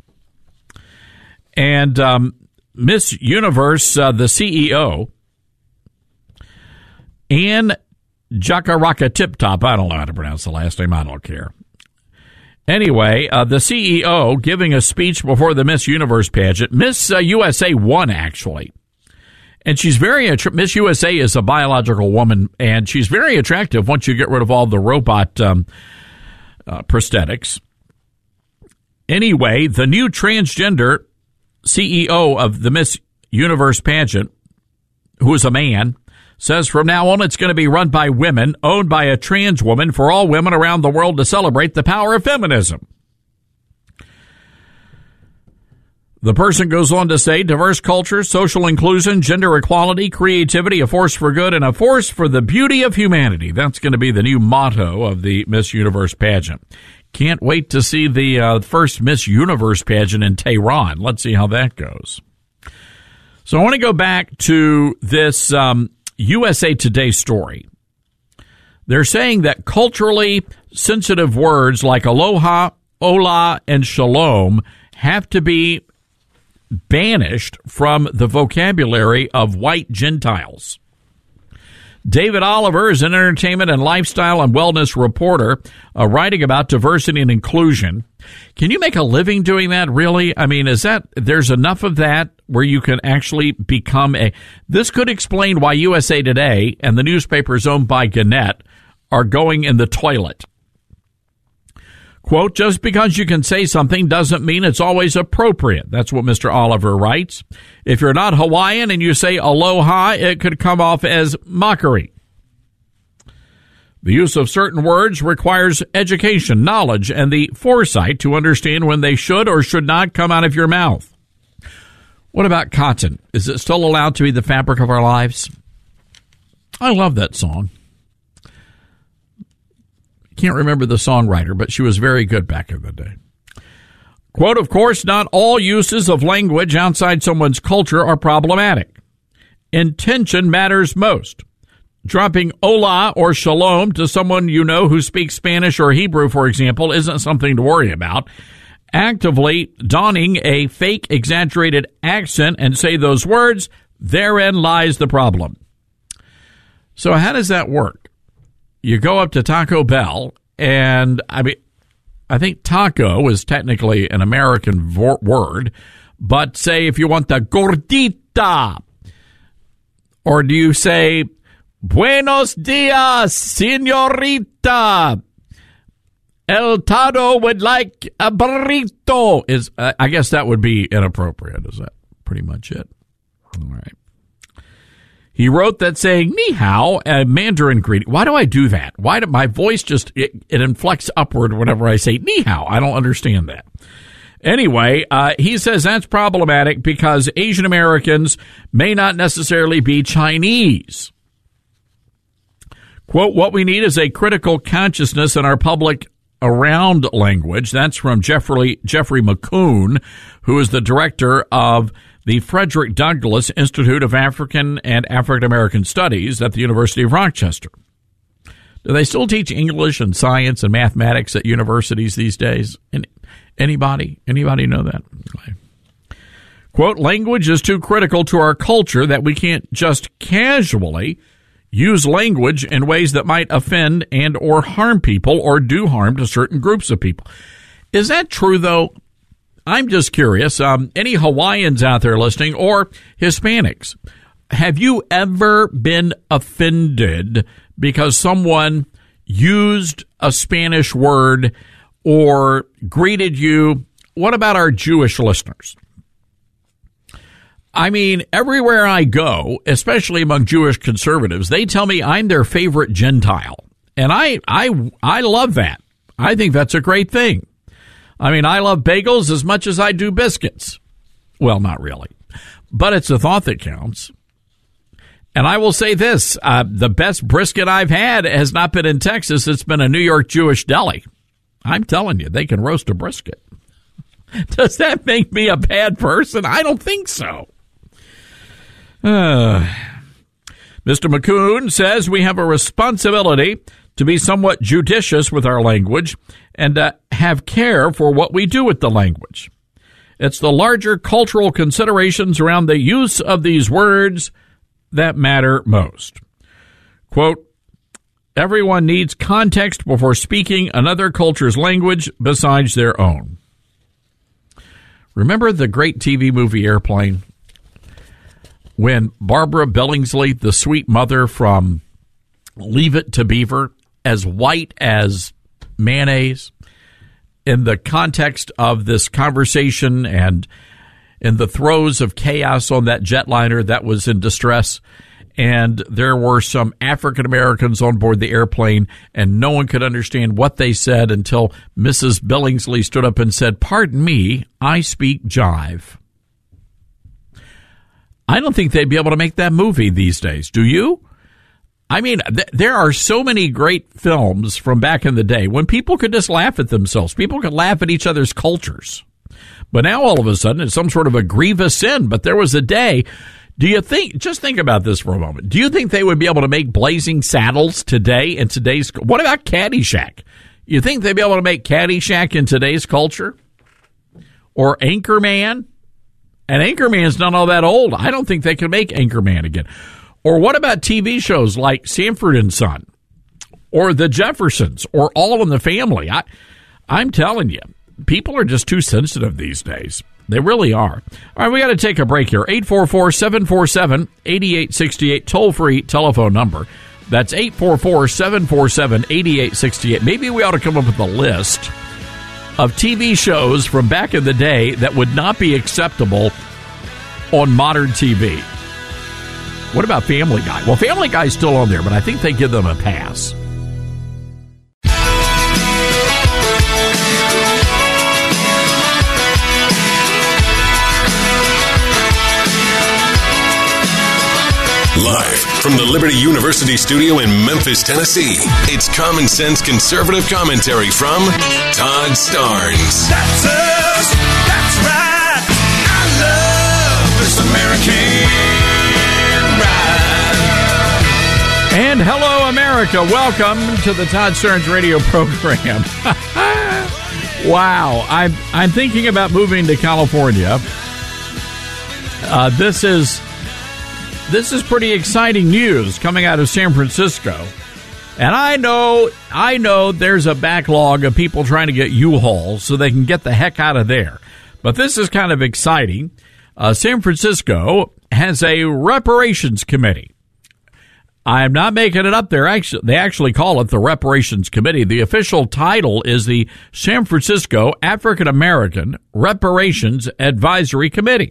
And um, Miss Universe, uh, the C E O, Anne Jacaraka Tip-Top, I don't know how to pronounce the last name, I don't care. Anyway, uh, the C E O giving a speech before the Miss Universe pageant. Miss uh, U S A won, actually. And she's very, att- Miss U S A is a biological woman, and she's very attractive once you get rid of all the robot um, uh, prosthetics. Anyway, the new transgender C E O of the Miss Universe pageant, who is a man, says from now on it's going to be run by women, owned by a trans woman, for all women around the world to celebrate the power of feminism. The person goes on to say diverse culture, social inclusion, gender equality, creativity, a force for good, and a force for the beauty of humanity. That's going to be the new motto of the Miss Universe pageant. Can't wait to see the uh, first Miss Universe pageant in Tehran. Let's see how that goes. So I want to go back to this um, U S A Today story. They're saying that culturally sensitive words like aloha, hola, and shalom have to be banished from the vocabulary of white Gentiles. David Oliver is an entertainment and lifestyle and wellness reporter uh, writing about diversity and inclusion. Can you make a living doing that, really? I mean, is that, there's enough of that where you can actually become a, this could explain why U S A Today and the newspapers owned by Gannett are going in the toilet. Quote, just because you can say something doesn't mean it's always appropriate. That's what Mister Oliver writes. If you're not Hawaiian and you say aloha, it could come off as mockery. The use of certain words requires education, knowledge, and the foresight to understand when they should or should not come out of your mouth. What about cotton? Is it still allowed to be the fabric of our lives? I love that song. Can't remember the songwriter, but she was very good back in the day. Quote, of course, not all uses of language outside someone's culture are problematic. Intention matters most. Dropping hola or shalom to someone you know who speaks Spanish or Hebrew, for example, isn't something to worry about. Actively donning a fake exaggerated accent and say those words, therein lies the problem. So how does that work? You go up to Taco Bell, and I mean, I think taco is technically an American vo- word, but say if you want the gordita, or do you say, buenos dias, señorita, El Tado would like a burrito, is, uh, I guess that would be inappropriate. Is that pretty much it? All right. He wrote that saying, ni hao, a Mandarin greeting. Why do I do that? Why do my voice just, it, it inflects upward whenever I say ni hao? I don't understand that. Anyway, uh, he says that's problematic because Asian Americans may not necessarily be Chinese. Quote, what we need is a critical consciousness in our public around language. That's from Jeffrey, Jeffrey McCoon, who is the director of the Frederick Douglass Institute of African and African American Studies at the University of Rochester. Do they still teach English and science and mathematics at universities these days? Anybody? Anybody know that? Quote, language is too critical to our culture that we can't just casually use language in ways that might offend and or harm people or do harm to certain groups of people. Is that true, though? I'm just curious. Um, any Hawaiians out there listening or Hispanics, have you ever been offended because someone used a Spanish word or greeted you? What about our Jewish listeners? I mean, everywhere I go, especially among Jewish conservatives, they tell me I'm their favorite Gentile. And I, I, I love that. I think that's a great thing. I mean, I love bagels as much as I do biscuits. Well, not really. But it's the thought that counts. And I will say this, uh, the best brisket I've had has not been in Texas. It's been a New York Jewish deli. I'm telling you, they can roast a brisket. Does that make me a bad person? I don't think so. Uh, Mister McCoon says we have a responsibility to be somewhat judicious with our language and uh, have care for what we do with the language. It's the larger cultural considerations around the use of these words that matter most. Quote, everyone needs context before speaking another culture's language besides their own. Remember the great T V movie Airplane? When Barbara Billingsley, the sweet mother from Leave It to Beaver, as white as mayonnaise, in the context of this conversation and in the throes of chaos on that jetliner that was in distress, and there were some African Americans on board the airplane, and no one could understand what they said until Missus Billingsley stood up and said, "Pardon me, I speak jive." I don't think they'd be able to make that movie these days. Do you? I mean, th- there are so many great films from back in the day when people could just laugh at themselves. People could laugh at each other's cultures. But now all of a sudden it's some sort of a grievous sin. But there was a day. Do you think, just think about this for a moment. Do you think they would be able to make Blazing Saddles today in today's, what about Caddyshack? You think they'd be able to make Caddyshack in today's culture? Or Anchorman? And Anchorman's not all that old. I don't think they could make Anchorman again. Or what about T V shows like Sanford and Son? Or The Jeffersons? Or All in the Family? I, I'm telling you, people are just too sensitive these days. They really are. All right, we got to take a break here. eight four four, seven four seven, eight eight six eight, toll-free telephone number. That's eight four four, seven four seven, eight eight six eight. Maybe we ought to come up with a list of T V shows from back in the day that would not be acceptable on modern T V. What about Family Guy? Well, Family Guy's still on there, but I think they give them a pass. Live from the Liberty University studio in Memphis, Tennessee, it's Common Sense Conservative Commentary from Todd Starnes. That's us. That's right. I love this American ride. And hello, America. Welcome to the Todd Starnes radio program. Wow. I'm, I'm thinking about moving to California. Uh, this is... This is pretty exciting news coming out of San Francisco. And I know, I know there's a backlog of people trying to get U-Hauls so they can get the heck out of there. But this is kind of exciting. Uh, San Francisco has a reparations committee. I'm not making it up there. Actually, they actually call it the Reparations Committee. The official title is the San Francisco African American Reparations Advisory Committee.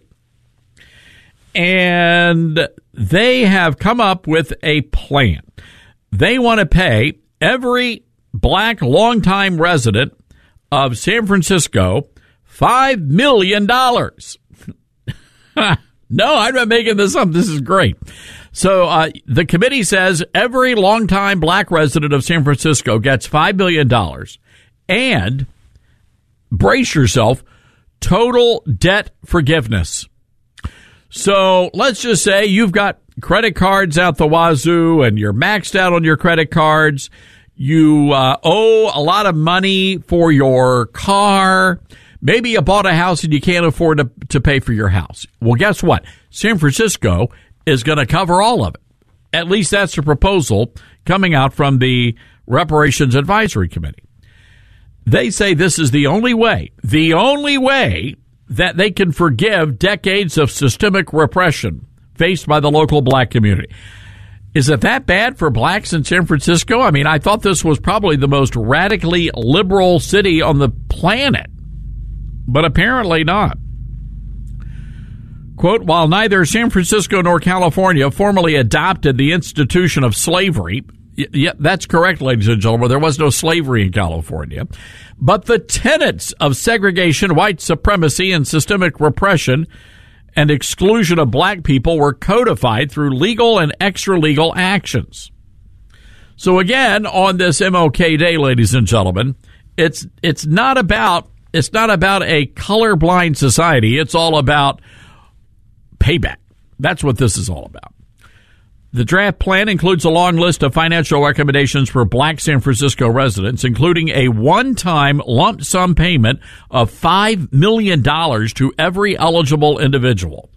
And they have come up with a plan. They want to pay every black longtime resident of San Francisco five million dollars. No, I'm not making this up. This is great. So uh, the committee says every longtime black resident of San Francisco gets five million dollars. And, brace yourself, total debt forgiveness. So let's just say you've got credit cards out the wazoo and you're maxed out on your credit cards. You uh, owe a lot of money for your car. Maybe you bought a house and you can't afford to, to pay for your house. Well, guess what? San Francisco is going to cover all of it. At least that's the proposal coming out from the Reparations Advisory Committee. They say this is the only way, the only way that they can forgive decades of systemic repression faced by the local black community. Is it that bad for blacks in San Francisco? I mean, I thought this was probably the most radically liberal city on the planet, but apparently not. Quote, while neither San Francisco nor California formally adopted the institution of slavery, yeah, that's correct, ladies and gentlemen, there was no slavery in California, but the tenets of segregation, white supremacy, and systemic repression and exclusion of black people were codified through legal and extra-legal actions. So again, on this M L K Day, ladies and gentlemen, it's it's not about it's not about a colorblind society. It's all about payback. That's what this is all about. The draft plan includes a long list of financial recommendations for black San Francisco residents, including a one-time lump sum payment of five million dollars to every eligible individual.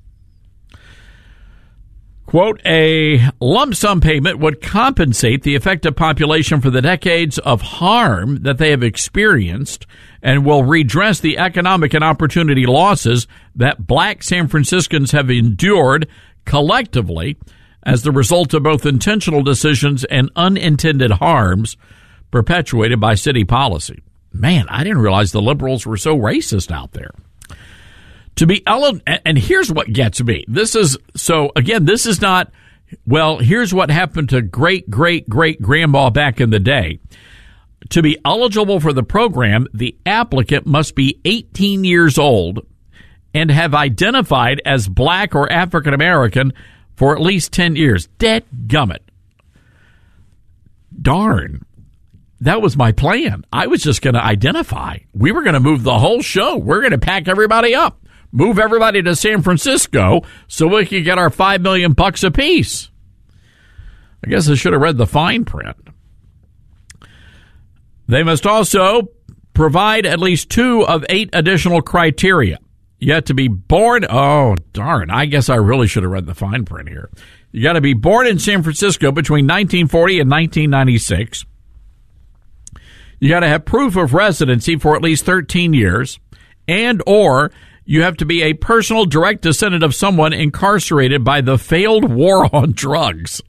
Quote, a lump sum payment would compensate the affected population for the decades of harm that they have experienced and will redress the economic and opportunity losses that black San Franciscans have endured collectively as the result of both intentional decisions and unintended harms perpetuated by city policy. Man, I didn't realize the liberals were so racist out there. To be eligible, and here's what gets me. This is, so again, this is not, well, here's what happened to great, great, great grandma back in the day. To be eligible for the program, the applicant must be eighteen years old and have identified as black or African American for at least ten years. Dadgummit. Darn. That was my plan. I was just going to identify. We were going to move the whole show. We're going to pack everybody up. Move everybody to San Francisco so we can get our five million bucks apiece. I guess I should have read the fine print. They must also provide at least two of eight additional criteria. You have to be born. Oh, darn. I guess I really should have read the fine print here. You got to be born in San Francisco between nineteen forty and nineteen ninety-six. You got to have proof of residency for at least thirteen years, and or you have to be a personal direct descendant of someone incarcerated by the failed war on drugs.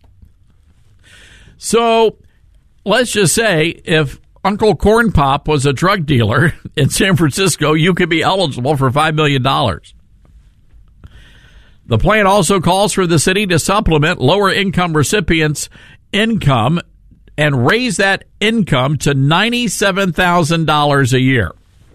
So let's just say if Uncle Corn Pop was a drug dealer in San Francisco, you could be eligible for five million dollars. The plan also calls for the city to supplement lower income recipients' income and raise that income to ninety-seven thousand dollars a year.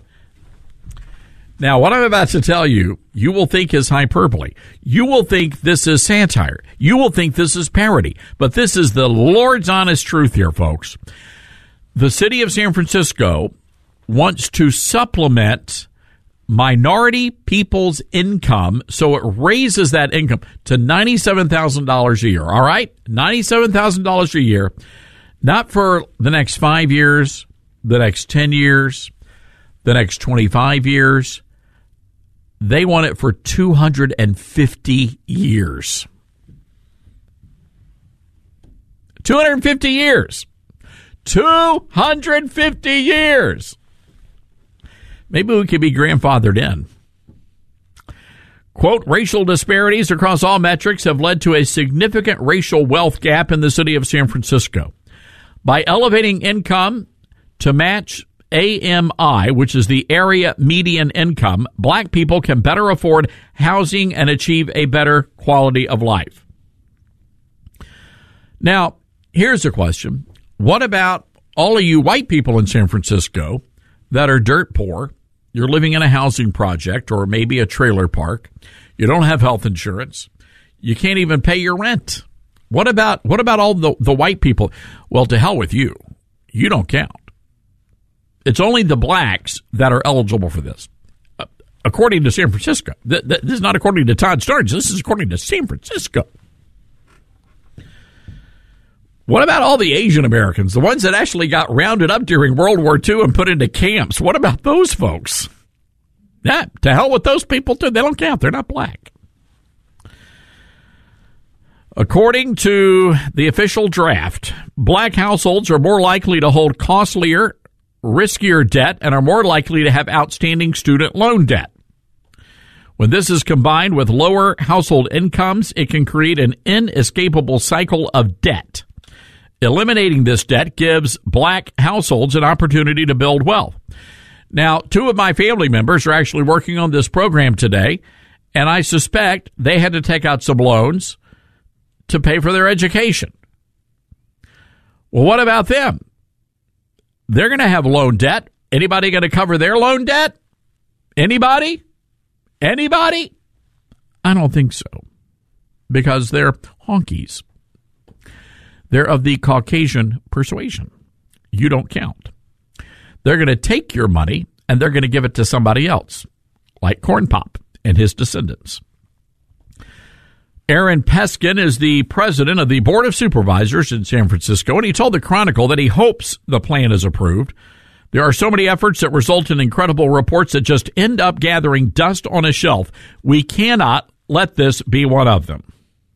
Now, what I'm about to tell you, you will think is hyperbole. You will think this is satire. You will think this is parody. But this is the Lord's honest truth here, folks. The city of San Francisco wants to supplement minority people's income, so it raises that income to ninety-seven thousand dollars a year, all right? ninety-seven thousand dollars a year, not for the next five years, the next ten years, the next twenty-five years. They want it for two hundred fifty years. two hundred fifty years. two hundred fifty years. Maybe we could be grandfathered in. Quote, racial disparities across all metrics have led to a significant racial wealth gap in the city of San Francisco. By elevating income to match A M I, which is the area median income, black people can better afford housing and achieve a better quality of life. Now, here's a question. What about all of you white people in San Francisco that are dirt poor? You're living in a housing project or maybe a trailer park. You don't have health insurance. You can't even pay your rent. What about what about all the, the white people? Well, to hell with you. You don't count. It's only the blacks that are eligible for this, uh, according to San Francisco. Th- th- this is not according to Todd Starnes. This is according to San Francisco. What about all the Asian Americans, the ones that actually got rounded up during World War Two and put into camps? What about those folks? Yeah, to hell with those people, too. They don't count. They're not black. According to the official draft, black households are more likely to hold costlier, riskier debt and are more likely to have outstanding student loan debt. When this is combined with lower household incomes, it can create an inescapable cycle of debt. Eliminating this debt gives black households an opportunity to build wealth. Now, two of my family members are actually working on this program today, and I suspect they had to take out some loans to pay for their education. Well, what about them? They're going to have loan debt. Anybody going to cover their loan debt? Anybody? Anybody? I don't think so, because they're honkies. They're of the Caucasian persuasion. You don't count. They're going to take your money and they're going to give it to somebody else, like Corn Pop and his descendants. Aaron Peskin is the president of the Board of Supervisors in San Francisco, and he told the Chronicle that he hopes the plan is approved. There are so many efforts that result in incredible reports that just end up gathering dust on a shelf. We cannot let this be one of them.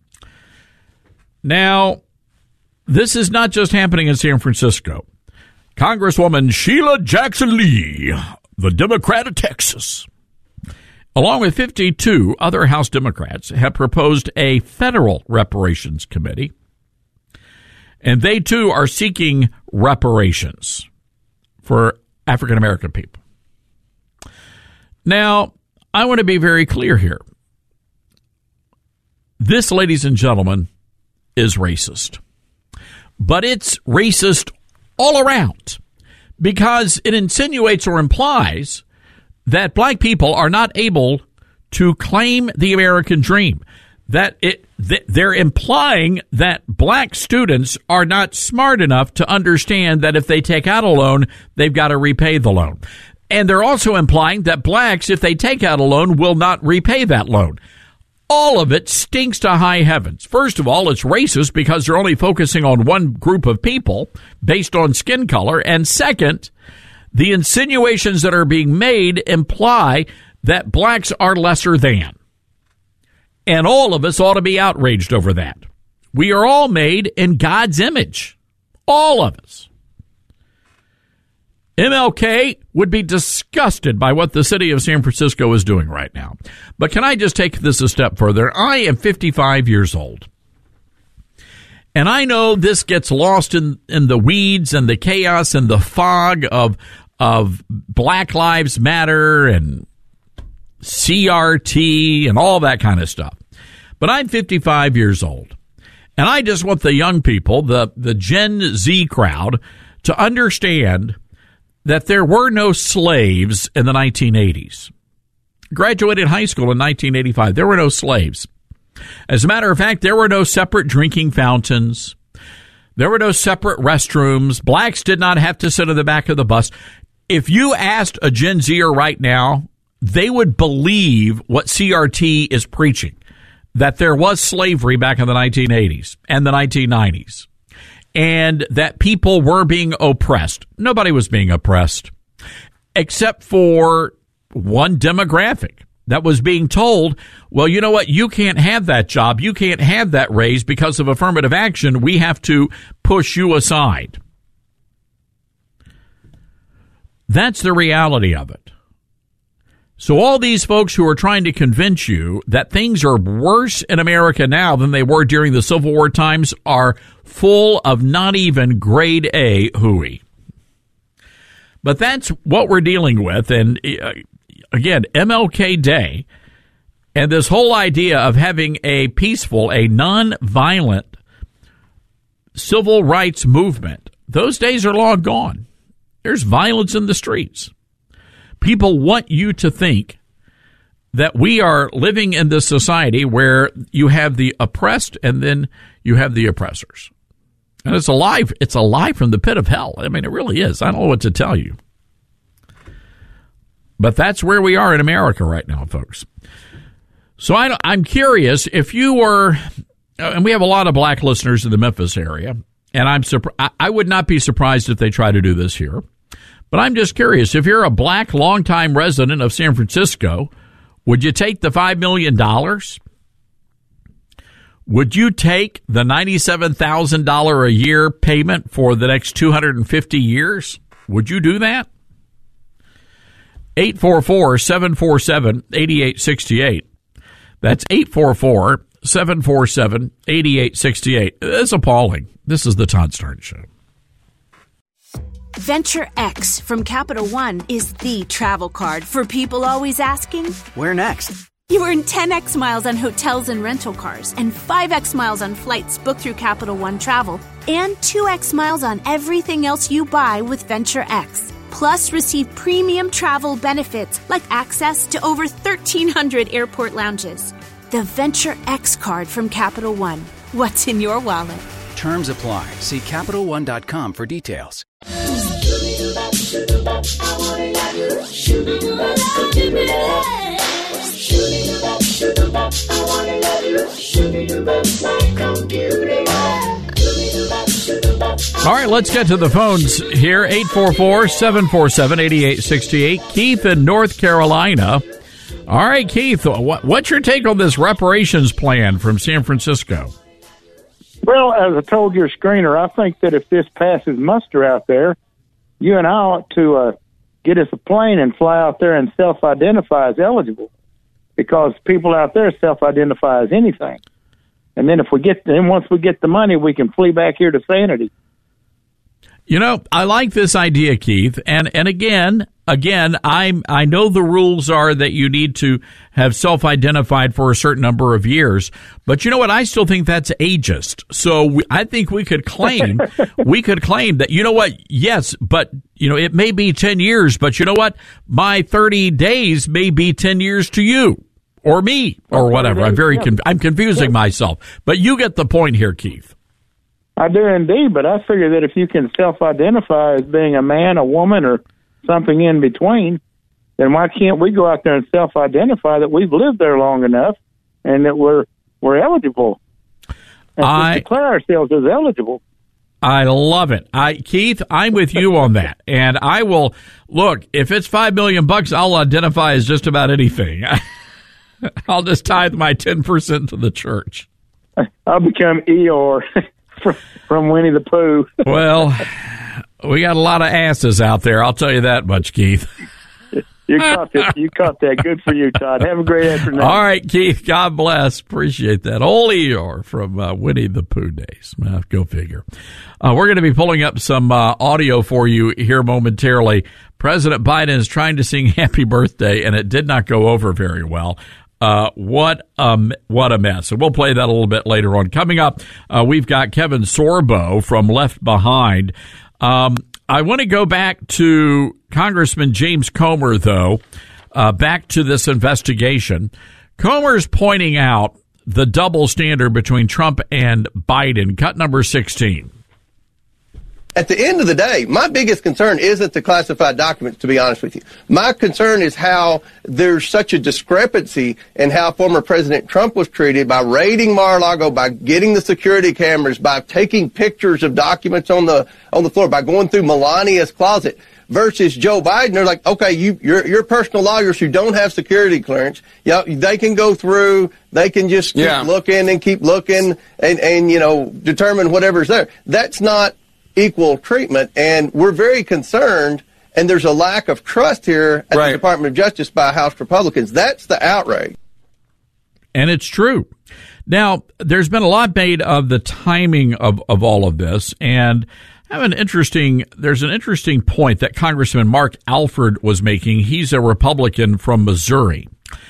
Now, this is not just happening in San Francisco. Congresswoman Sheila Jackson Lee, the Democrat of Texas, along with fifty-two other House Democrats, have proposed a federal reparations committee, and they too are seeking reparations for African American people. Now, I want to be very clear here. This, ladies and gentlemen, is racist. But it's racist all around because it insinuates or implies that black people are not able to claim the American dream. That it, they're implying that black students are not smart enough to understand that if they take out a loan, they've got to repay the loan. And they're also implying that blacks, if they take out a loan, will not repay that loan. All of it stinks to high heavens. First of all, it's racist because they're only focusing on one group of people based on skin color. And second, the insinuations that are being made imply that blacks are lesser than. And all of us ought to be outraged over that. We are all made in God's image. All of us. M L K would be disgusted by what the city of San Francisco is doing right now. But can I just take this a step further? I am fifty-five years old. And I know this gets lost in, in the weeds and the chaos and the fog of, of Black Lives Matter and C R T and all that kind of stuff. But I'm fifty-five years old. And I just want the young people, the, the Gen Z crowd, to understand that there were no slaves in the nineteen eighties. Graduated high school in nineteen eighty-five. There were no slaves. As a matter of fact, there were no separate drinking fountains. There were no separate restrooms. Blacks did not have to sit in the back of the bus. If you asked a Gen Zer right now, they would believe what C R T is preaching, that there was slavery back in the nineteen eighties and the nineteen nineties. And that people were being oppressed. Nobody was being oppressed except for one demographic that was being told, well, you know what? You can't have that job. You can't have that raise because of affirmative action. We have to push you aside. That's the reality of it. So all these folks who are trying to convince you that things are worse in America now than they were during the Civil War times are full of not even grade A hooey. But that's what we're dealing with. And uh, again, M L K Day and this whole idea of having a peaceful, a non-violent civil rights movement, those days are long gone. There's violence in the streets. People want you to think that we are living in this society where you have the oppressed and then you have the oppressors. And it's a lie. It's a lie from the pit of hell. I mean, it really is. I don't know what to tell you. But that's where we are in America right now, folks. So I, I'm curious if you were, and we have a lot of black listeners in the Memphis area, and I'm surprised. I would not be surprised if they try to do this here. But I'm just curious, if you're a black longtime resident of San Francisco, would you take the five million dollars? Would you take the ninety-seven thousand dollars a year payment for the next two hundred fifty years? Would you do that? eight four four, seven four seven, eight eight six eight. That's eight four four, seven four seven, eight eight six eight. It's appalling. This is the Todd Starnes Show. Venture X from Capital One is the travel card for people always asking, where next? You earn ten x miles on hotels and rental cars and five x miles on flights booked through Capital One Travel and two x miles on everything else you buy with Venture X. Plus, receive premium travel benefits like access to over thirteen hundred airport lounges. The Venture X card from Capital One. What's in your wallet? Terms apply. See Capital One dot com for details. All right, let's get to the phones here. eight four four, seven four seven, eight eight six eight. Keith in North Carolina. All right, Keith, what, what's your take on this reparations plan from San Francisco? Well, as I told your screener, I think that if this passes muster out there, you and I ought to uh, get us a plane and fly out there and self-identify as eligible, because people out there self-identify as anything. And then if we get, then once we get the money, we can flee back here to sanity. You know, I like this idea, Keith. And and again, again, I'm I know the rules are that you need to have self-identified for a certain number of years. But you know what? I still think that's ageist. So we, I think we could claim we could claim that, you know what? Yes, but you know, it may be ten years, but you know what? My thirty days may be ten years to you or me or whatever. I'm very con- I'm confusing myself. But you get the point here, Keith. I do indeed, but I figure that if you can self-identify as being a man, a woman, or something in between, then why can't we go out there and self-identify that we've lived there long enough and that we're we're eligible, and I declare ourselves as eligible? I love it. I Keith, I'm with you on that, and I will look. If it's five million bucks, I'll identify as just about anything. I'll just tithe my ten percent to the church. I'll become Eeyore. From Winnie the Pooh. Well, we got a lot of asses out there. I'll tell you that much, Keith. You caught that. You caught that. Good for you, Todd. Have a great afternoon. All right, Keith. God bless. Appreciate that. Old Eeyore from uh, Winnie the Pooh days. Uh, go figure. Uh, we're going to be pulling up some uh, audio for you here momentarily. President Biden is trying to sing Happy Birthday, and it did not go over very well. Uh, what, um, what a mess. And we'll play that a little bit later on. Coming up, uh, we've got Kevin Sorbo from Left Behind. Um, I want to go back to Congressman James Comer, though, uh, back to this investigation. Comer's pointing out the double standard between Trump and Biden. Cut number sixteen. At the end of the day, my biggest concern isn't the classified documents, to be honest with you. My concern is how there's such a discrepancy in how former President Trump was treated by raiding Mar-a-Lago, by getting the security cameras, by taking pictures of documents on the on the floor, by going through Melania's closet, versus Joe Biden. They're like, okay, you, you're, you're personal lawyers who don't have security clearance. You know, they can go through, they can just keep yeah. looking and keep looking and, and, you know, determine whatever's there. That's not equal treatment, and we're very concerned, and there's a lack of trust here at right. the Department of Justice by House Republicans. That's the outrage. And it's true. Now, there's been a lot made of the timing of, of all of this, and I have an interesting, there's an interesting point that Congressman Mark Alford was making. He's a Republican from Missouri.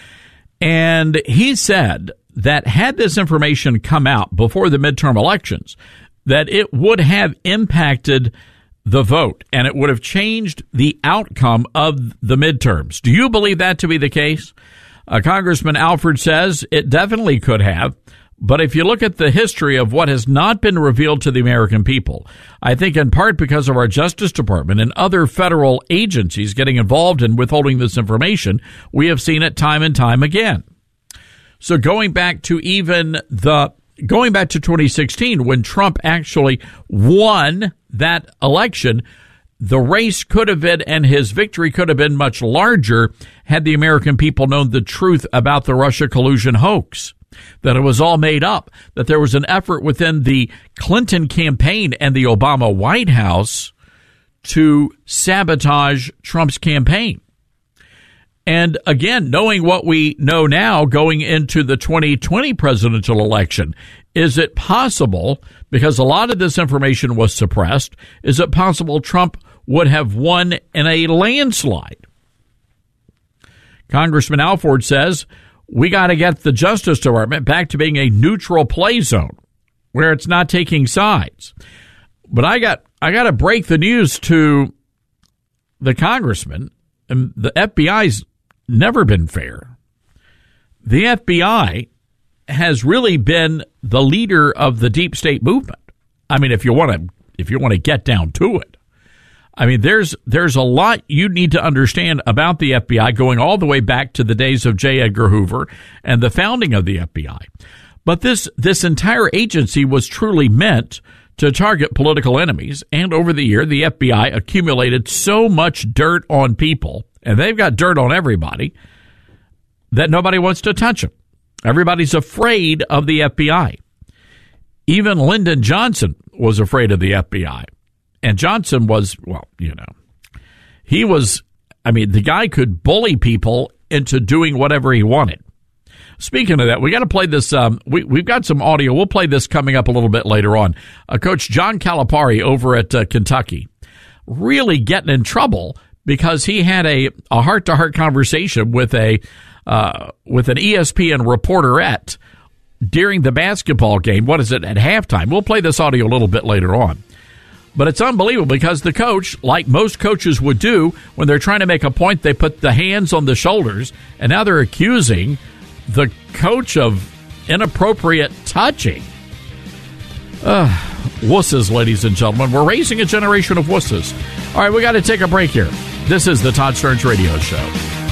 And he said that had this information come out before the midterm elections, that it would have impacted the vote and it would have changed the outcome of the midterms. Do you believe that to be the case? Uh, Congressman Alford says it definitely could have. But if you look at the history of what has not been revealed to the American people, I think in part because of our Justice Department and other federal agencies getting involved in withholding this information, we have seen it time and time again. So going back to even the Going back to twenty sixteen, when Trump actually won that election, the race could have been, and his victory could have been much larger had the American people known the truth about the Russia collusion hoax, that it was all made up, that there was an effort within the Clinton campaign and the Obama White House to sabotage Trump's campaign. And again, knowing what we know now going into the twenty twenty presidential election, is it possible, because a lot of this information was suppressed, is it possible Trump would have won in a landslide? Congressman Alford says we got to get the Justice Department back to being a neutral play zone where it's not taking sides. But I got I got to break the news to the congressman, and the F B I's never been fair. The F B I has really been the leader of the deep state movement. I mean, if you want to, if you want to get down to it, I mean, there's there's a lot you need to understand about the F B I going all the way back to the days of J. Edgar Hoover and the founding of the F B I. But this this entire agency was truly meant to target political enemies. And over the year, the F B I accumulated so much dirt on people, and they've got dirt on everybody, that nobody wants to touch them. Everybody's afraid of the F B I. Even Lyndon Johnson was afraid of the F B I. And Johnson was, well, you know, he was, I mean, the guy could bully people into doing whatever he wanted. Speaking of that, we got to play this. Um, we, we've got some audio. We'll play this coming up a little bit later on. Uh, Coach John Calipari over at uh, Kentucky really getting in trouble because he had a, a heart-to-heart conversation with a uh, with an E S P N reporterette during the basketball game. What is it, at halftime? We'll play this audio a little bit later on. But it's unbelievable because the coach, like most coaches would do when they're trying to make a point, they put the hands on the shoulders, and now they're accusing the coach of inappropriate touching. Uh, wusses, ladies and gentlemen. We're raising a generation of wusses. All right, we got to take a break here. This is the Todd Stearns Radio Show.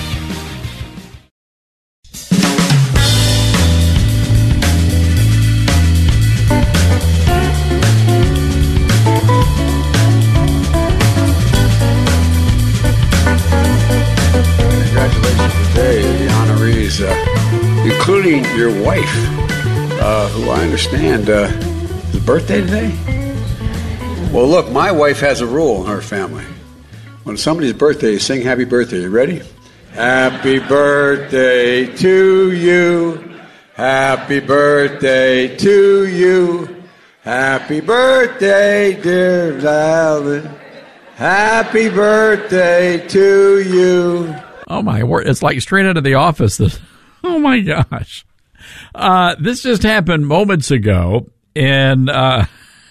Congratulations today to the honorees, uh, including your wife, uh, who I understand uh, is birthday today. Well, look, my wife has a rule in her family. When somebody's birthday, you sing happy birthday. You ready? Happy birthday to you. Happy birthday to you. Happy birthday, dear Valen. Happy birthday to you. Oh, my word. It's like straight out of The Office. This, oh, my gosh. Uh, this just happened moments ago. And uh,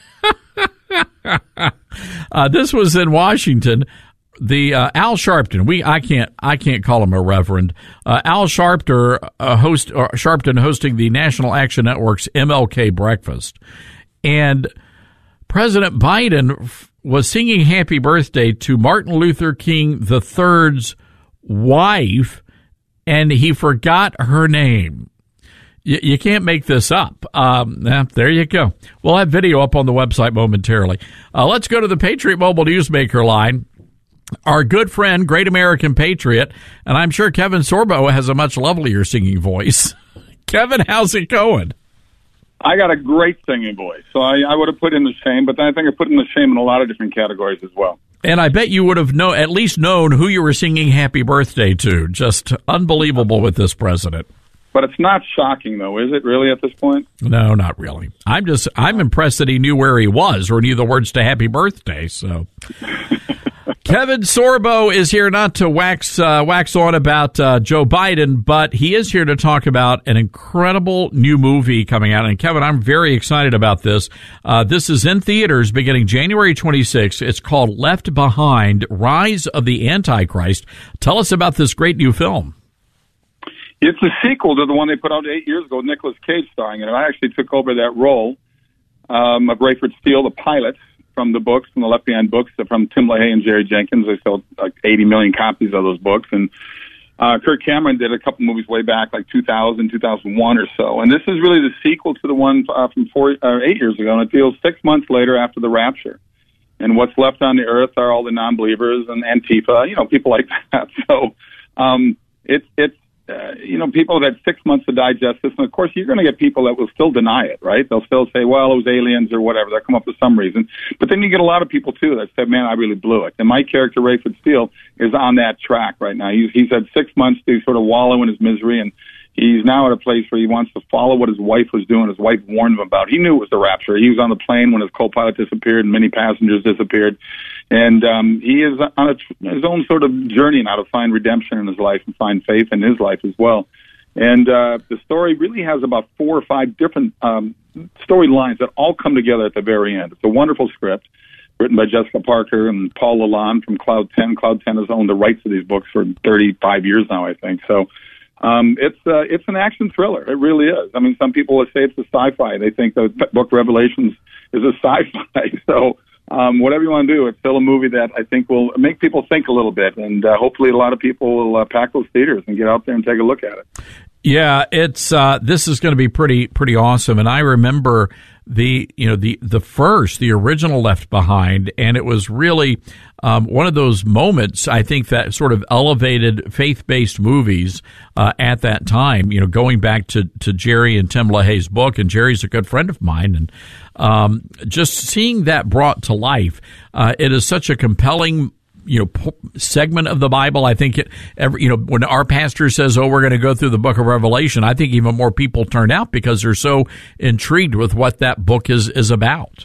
uh, this was in Washington. The uh, Al Sharpton, we I can't I can't call him a reverend. Uh, Al Sharpton, uh, host or Sharpton hosting the National Action Network's M L K breakfast, and President Biden f- was singing "Happy Birthday" to Martin Luther King the third's wife, and he forgot her name. Y- you can't make this up. Um, yeah, there you go. We'll have video up on the website momentarily. Uh, let's go to the Patriot Mobile Newsmaker line. Our good friend, Great American Patriot, and I'm sure Kevin Sorbo has a much lovelier singing voice. Kevin, how's it going? I got a great singing voice, so I, I would have put in the shame, but I think I put in the shame in a lot of different categories as well. And I bet you would have know, at least known who you were singing happy birthday to. Just unbelievable with this president. But it's not shocking, though, is it, really, at this point? No, not really. I'm just, I'm impressed that he knew where he was or knew the words to happy birthday, so... Kevin Sorbo is here not to wax uh, wax on about uh, Joe Biden, but he is here to talk about an incredible new movie coming out. And, Kevin, I'm very excited about this. Uh, this is in theaters beginning January twenty-sixth. It's called Left Behind, Rise of the Antichrist. Tell us about this great new film. It's a sequel to the one they put out eight years ago, Nicolas Cage starring in it. I actually took over that role um, of Rayford Steele, the pilot, from the books, from the Left Behind books, from Tim LaHaye and Jerry Jenkins. They sold like eighty million copies of those books. And uh, Kirk Cameron did a couple movies way back, like two thousand, two thousand one or so. And this is really the sequel to the one uh, from four, uh, eight years ago. And it deals six months later after the rapture. And what's left on the earth are all the non-believers and Antifa, you know, people like that. So um, it's, it's, Uh, you know, people have had six months to digest this, and of course, you're going to get people that will still deny it, right? They'll still say, well, it was aliens or whatever. They'll come up with some reason. But then you get a lot of people, too, that say, man, I really blew it. And my character, Rayford Steele, is on that track right now. He's, he's had six months to sort of wallow in his misery, and he's now at a place where he wants to follow what his wife was doing. His wife warned him about. He knew it was the rapture. He was on the plane when his co-pilot disappeared and many passengers disappeared. And um, he is on a, his own sort of journey now to find redemption in his life and find faith in his life as well. And uh, the story really has about four or five different um, storylines that all come together at the very end. It's a wonderful script written by Jessica Parker and Paul Lalonde from Cloud ten. Cloud ten has owned the rights to these books for thirty-five years now, I think. So um, it's uh, it's an action thriller. It really is. I mean, some people would say it's a sci-fi. They think the book Revelations is a sci-fi. So Um, whatever you want to do, it's still a movie that I think will make people think a little bit, and uh, hopefully a lot of people will uh, pack those theaters and get out there and take a look at it. Yeah, it's uh, this is going to be pretty pretty awesome. And I remember the you know the the first the original Left Behind, and it was really um, one of those moments I think that sort of elevated faith-based movies uh, at that time. You know, going back to to Jerry and Tim LaHaye's book, and Jerry's a good friend of mine, and um, just seeing that brought to life, uh, it is such a compelling, you know, segment of the Bible. I think it, every, you know, when our pastor says, "Oh, we're going to go through the book of Revelation," I think even more people turn out because they're so intrigued with what that book is is about.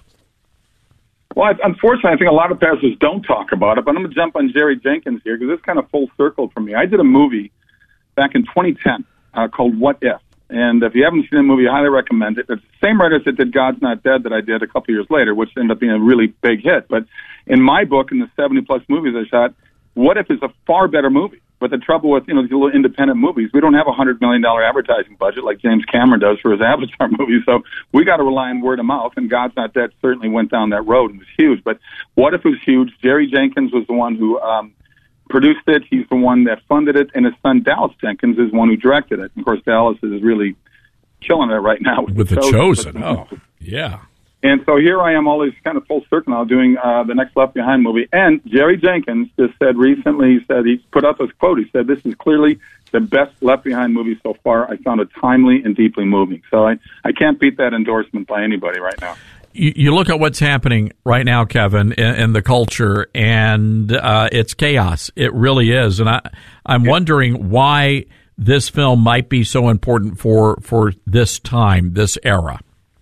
Well, I, unfortunately, I think a lot of pastors don't talk about it, but I'm going to jump on Jerry Jenkins here because it's kind of full circle for me. I did a movie back in twenty ten uh, called What If? And if you haven't seen the movie, I highly recommend it. It's the same writers that did God's Not Dead that I did a couple years later, which ended up being a really big hit. But in my book, in the seventy-plus movies I shot, What If is a far better movie. But the trouble with, you know, these little independent movies, we don't have a one hundred million dollars advertising budget like James Cameron does for his Avatar movie. So we got to rely on word of mouth, and God's Not Dead certainly went down that road and was huge. But What If was huge. Jerry Jenkins was the one who um, produced it. He's the one that funded it, and his son Dallas Jenkins is the one who directed it. And of course, Dallas is really killing it right now with, with the, the Chosen. chosen. Oh, yeah. And so here I am, always kind of full circle now, doing uh, the next Left Behind movie. And Jerry Jenkins just said recently, he said, he put out this quote. He said, "This is clearly the best Left Behind movie so far. I found it timely and deeply moving." So I, I can't beat that endorsement by anybody right now. You, you look at what's happening right now, Kevin, in, in the culture, and uh, it's chaos. It really is. And I, I'm yeah. wondering why this film might be so important for, for this time, this era.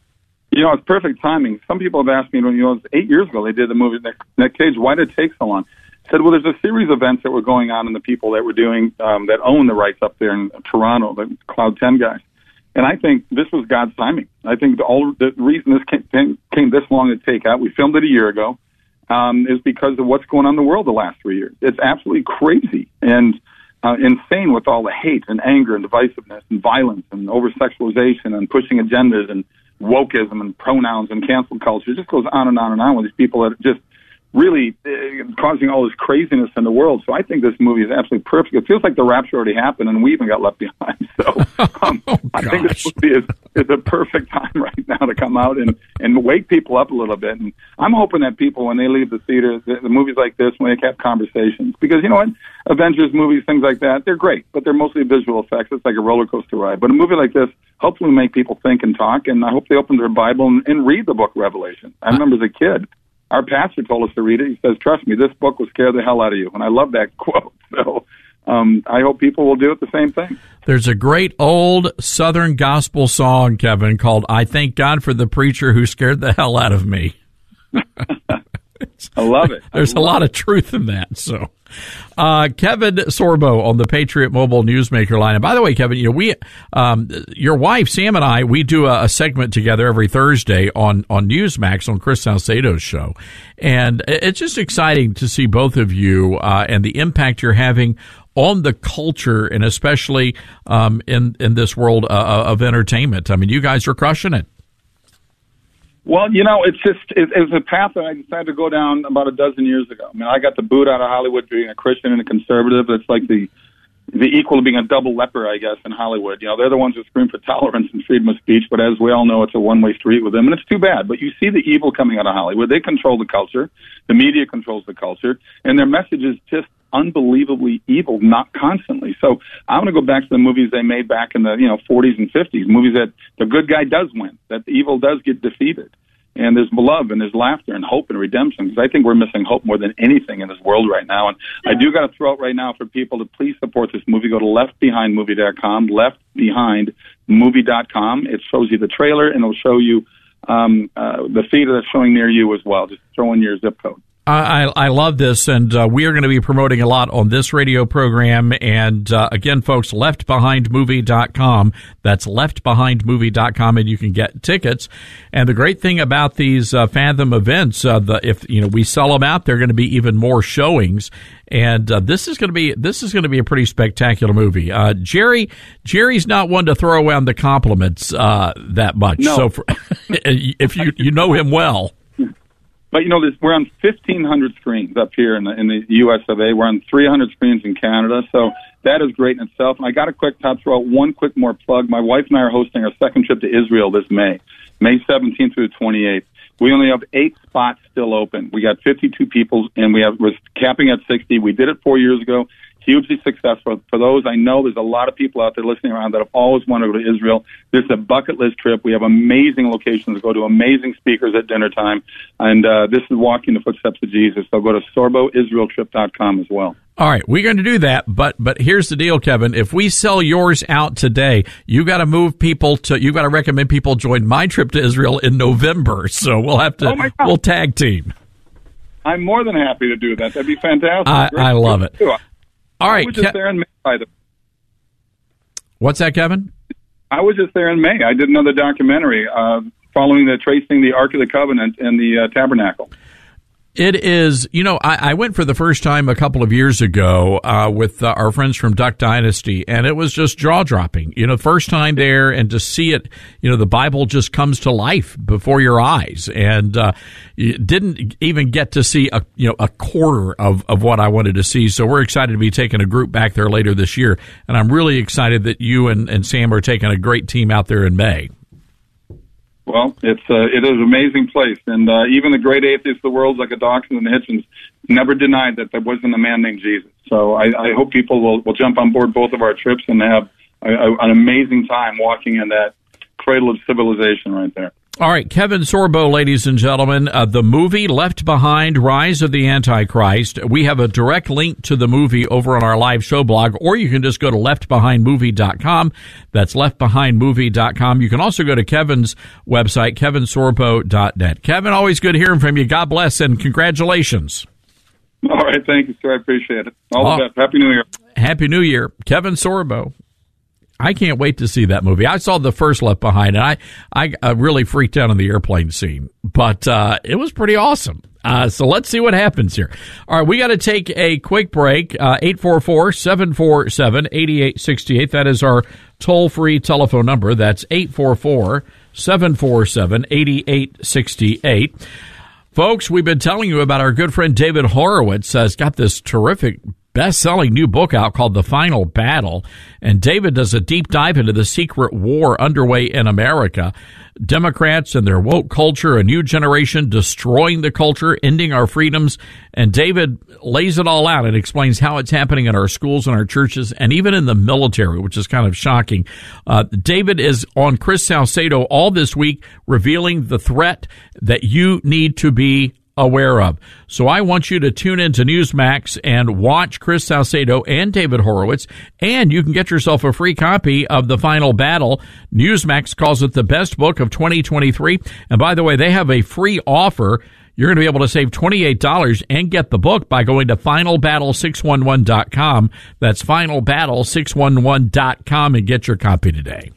You know, it's perfect timing. Some people have asked me, you know, it was eight years ago they did the movie Nick Cage. Why did it take so long? I said, well, there's a series of events that were going on and the people that were doing, um, that own the rights up there in Toronto, the Cloud ten guys. And I think this was God's timing. I think the, all, the reason this came, came this long to take out, we filmed it a year ago, um, is because of what's going on in the world the last three years. It's absolutely crazy and uh, insane with all the hate and anger and divisiveness and violence and over-sexualization and pushing agendas and wokeism and pronouns and cancel culture. It just goes on and on and on with these people that are just really uh, causing all this craziness in the world. So I think this movie is absolutely perfect. It feels like the rapture already happened and we even got left behind. So um, oh, I think this movie is, is a perfect time right now to come out and, and wake people up a little bit. And I'm hoping that people, when they leave the theater, the, the movies like this, when they have conversations, because you know what? Avengers movies, things like that, they're great, but they're mostly visual effects. It's like a roller coaster ride. But a movie like this hopefully will make people think and talk, and I hope they open their Bible and, and read the book Revelation. I remember as a kid, our pastor told us to read it. He says, "Trust me, this book will scare the hell out of you." And I love that quote. So um, I hope people will do it the same thing. There's a great old Southern gospel song, Kevin, called "I Thank God for the Preacher Who Scared the Hell Out of Me." I love it. There's love a lot it. of truth in that. So, uh, Kevin Sorbo on the Patriot Mobile Newsmaker line. And by the way, Kevin, you know, we, um, your wife, Sam, and I, we do a, a segment together every Thursday on, on Newsmax on Chris Salcedo's show. And it's just exciting to see both of you, uh, and the impact you're having on the culture and especially, um, in, in this world uh, of entertainment. I mean, you guys are crushing it. Well, you know, it's just, it, it was a path that I decided to go down about a dozen years ago. I mean, I got the boot out of Hollywood being a Christian and a conservative. It's like the the equal to being a double leper, I guess, in Hollywood. You know, they're the ones who scream for tolerance and freedom of speech, but as we all know, it's a one-way street with them, and it's too bad. But you see the evil coming out of Hollywood. They control the culture. The media controls the culture, and their message is just unbelievably evil, not constantly. So I want to go back to the movies they made back in the, you know, forties and fifties, movies that the good guy does win, that the evil does get defeated. And there's love and there's laughter and hope and redemption, because I think we're missing hope more than anything in this world right now. And I do got to throw out right now for people to please support this movie. Go to left behind movie dot com, left behind movie dot com. It shows you the trailer, and it'll show you um, uh, the theater that's showing near you as well. Just throw in your zip code. I, I love this, and uh, we are going to be promoting a lot on this radio program. And uh, again, folks, left behind movie dot com. That's left behind movie dot com, and you can get tickets. And the great thing about these uh, Fathom events, uh, the, if you know we sell them out, there are going to be even more showings. And uh, this is going to be this is going to be a pretty spectacular movie. Uh, Jerry Jerry's not one to throw around the compliments uh, that much. No. So for, if you you know him well. But, you know, this, we're on fifteen hundred screens up here in the, in the U S of A. We're on three hundred screens in Canada. So that is great in itself. And I got a quick top throw out one quick more plug. My wife and I are hosting our second trip to Israel this May, May seventeenth through the twenty-eighth. We only have eight spots still open. We got fifty-two people, and we have, we're capping at sixty. We did it four years ago. Hugely successful. For those, I know there's a lot of people out there listening around that have always wanted to go to Israel. This is a bucket list trip. We have amazing locations to go to, amazing speakers at dinner time, and uh, this is walking the footsteps of Jesus. So go to sorbo israel trip dot com as well. All right, we're going to do that, but but here's the deal, Kevin. If we sell yours out today, you got to move people to. You got to recommend people join my trip to Israel in November. So we'll have to. Oh my God. We'll tag team. I'm more than happy to do that. That'd be fantastic. I, I love it. All right, I was just Ke- there in May. By the What's that, Kevin? I was just there in May. I did another documentary uh, following the tracing the Ark of the Covenant and the uh, Tabernacle. It is, you know, I, I went for the first time a couple of years ago uh, with uh, our friends from Duck Dynasty, and it was just jaw-dropping. You know, first time there, and to see it, you know, the Bible just comes to life before your eyes, and uh, you didn't even get to see a, you know, a quarter of, of what I wanted to see. So we're excited to be taking a group back there later this year, and I'm really excited that you and, and Sam are taking a great team out there in May. Well, it's uh, it is an amazing place, and uh, even the great atheists of the world, like a Dawkins and the Hitchens, never denied that there wasn't a man named Jesus. So I, I hope people will, will jump on board both of our trips and have a, a, an amazing time walking in that cradle of civilization right there. All right, Kevin Sorbo, ladies and gentlemen, uh, the movie Left Behind, Rise of the Antichrist. We have a direct link to the movie over on our live show blog, or you can just go to left behind movie dot com. That's left behind movie dot com. You can also go to Kevin's website, kevin sorbo dot net. Kevin, always good hearing from you. God bless and congratulations. All right, thank you, sir. I appreciate it. All Oh. the best. Happy New Year. Happy New Year. Kevin Sorbo. I can't wait to see that movie. I saw the first Left Behind, and I, I uh, really freaked out on the airplane scene, but uh, it was pretty awesome. Uh, so let's see what happens here. All right, we got to take a quick break. Uh, eight four four, seven four seven, eight eight six eight. That is our toll-free telephone number. That's eight four four, seven four seven, eight eight six eight. Folks, we've been telling you about our good friend David Horowitz. Uh, he's got this terrific best-selling new book out called The Final Battle, and David does a deep dive into the secret war underway in America. Democrats and their woke culture, a new generation destroying the culture, ending our freedoms, and David lays it all out and explains how it's happening in our schools and our churches and even in the military, which is kind of shocking. Uh, David is on Chris Salcedo all this week, revealing the threat that you need to be aware of. So I want you to tune into Newsmax and watch Chris Salcedo and David Horowitz, and you can get yourself a free copy of The Final Battle. Newsmax calls it the best book of twenty twenty-three. And by the way, they have a free offer. You're going to be able to save twenty-eight dollars and get the book by going to final battle six one one dot com. That's final battle six one one dot com and get your copy today.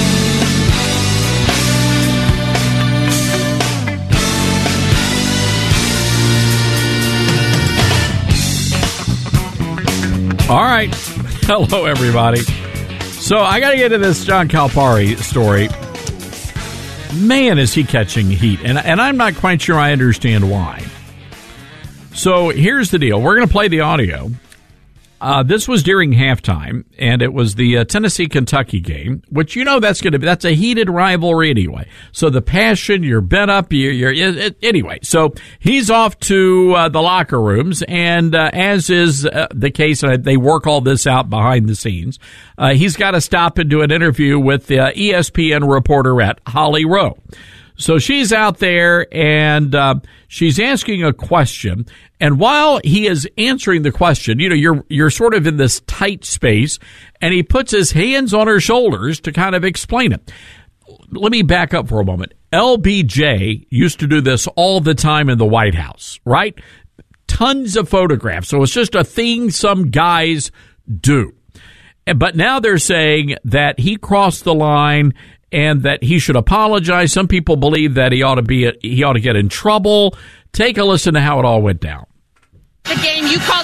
All right. Hello, everybody. So I got to get to this John Calipari story. Man, is he catching heat. And, and I'm not quite sure I understand why. So here's the deal. We're going to play the audio. Uh, this was during halftime, and it was the uh, Tennessee-Kentucky game, which, you know, that's going to be, that's a heated rivalry anyway. So the passion, you're bent up, you're, you're it, anyway. So he's off to uh, the locker rooms, and uh, as is uh, the case, uh, they work all this out behind the scenes. Uh, he's got to stop and do an interview with the uh, E S P N reporter at Holly Rowe. So she's out there, and uh, she's asking a question. And while he is answering the question, you know, you're you're sort of in this tight space, and he puts his hands on her shoulders to kind of explain it. Let me back up for a moment. L B J used to do this all the time in the White House, right? Tons of photographs. So it's just a thing some guys do. But now they're saying that he crossed the line and that he should apologize. Some people believe that he ought to be he ought to get in trouble. Take a listen to how it all went down. The game, you called timeout.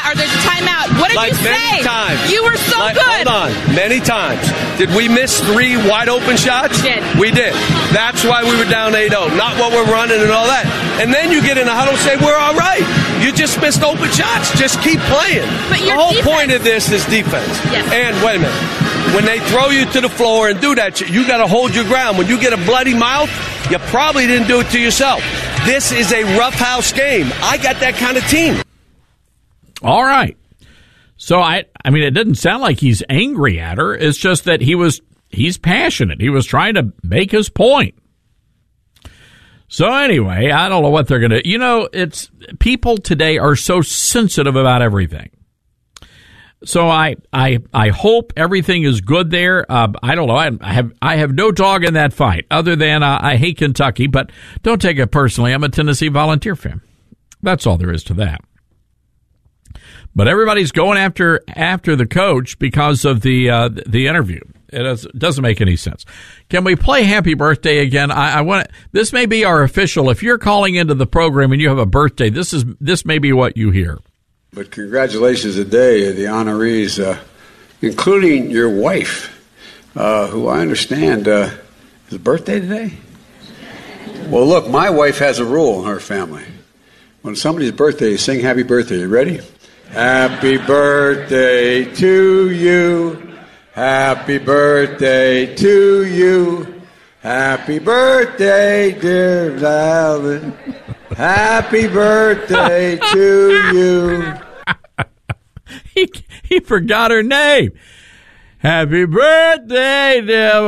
or there's a timeout. What did like you say? Many times. You were so like, good. Hold on. Many times. Did we miss three wide open shots? We did. We did. That's why we were down eight oh. Not what we're running and all that. And then you get in the huddle and say, we're all right. You just missed open shots. Just keep playing. But the your whole defense- point of this is defense. Yes. And wait a minute. When they throw you to the floor and do that, you got to hold your ground. When you get a bloody mouth, you probably didn't do it to yourself. This is a roughhouse game. I got that kind of team. All right. So, I I mean, it didn't sound like he's angry at her. It's just that he was he's passionate. He was trying to make his point. So, anyway, I don't know what they're going to... You know, it's people today are so sensitive about everything. So I, I, I hope everything is good there. Uh, I don't know. I, I have, I have no dog in that fight other than uh, I hate Kentucky, but don't take it personally. I'm a Tennessee Volunteer fan. That's all there is to that. But everybody's going after, after the coach because of the, uh, the interview. It is, doesn't make any sense. Can we play Happy Birthday again? I, I want this may be our official. If you're calling into the program and you have a birthday, this is, this may be what you hear. But congratulations today to the honorees, uh, including your wife, uh, who I understand uh, is a birthday today? Well, look, my wife has a rule in her family. When somebody's birthday, you sing happy birthday. You ready? Happy birthday to you. Happy birthday to you. Happy birthday, dear Valen. Happy birthday to you. he he forgot her name. Happy birthday,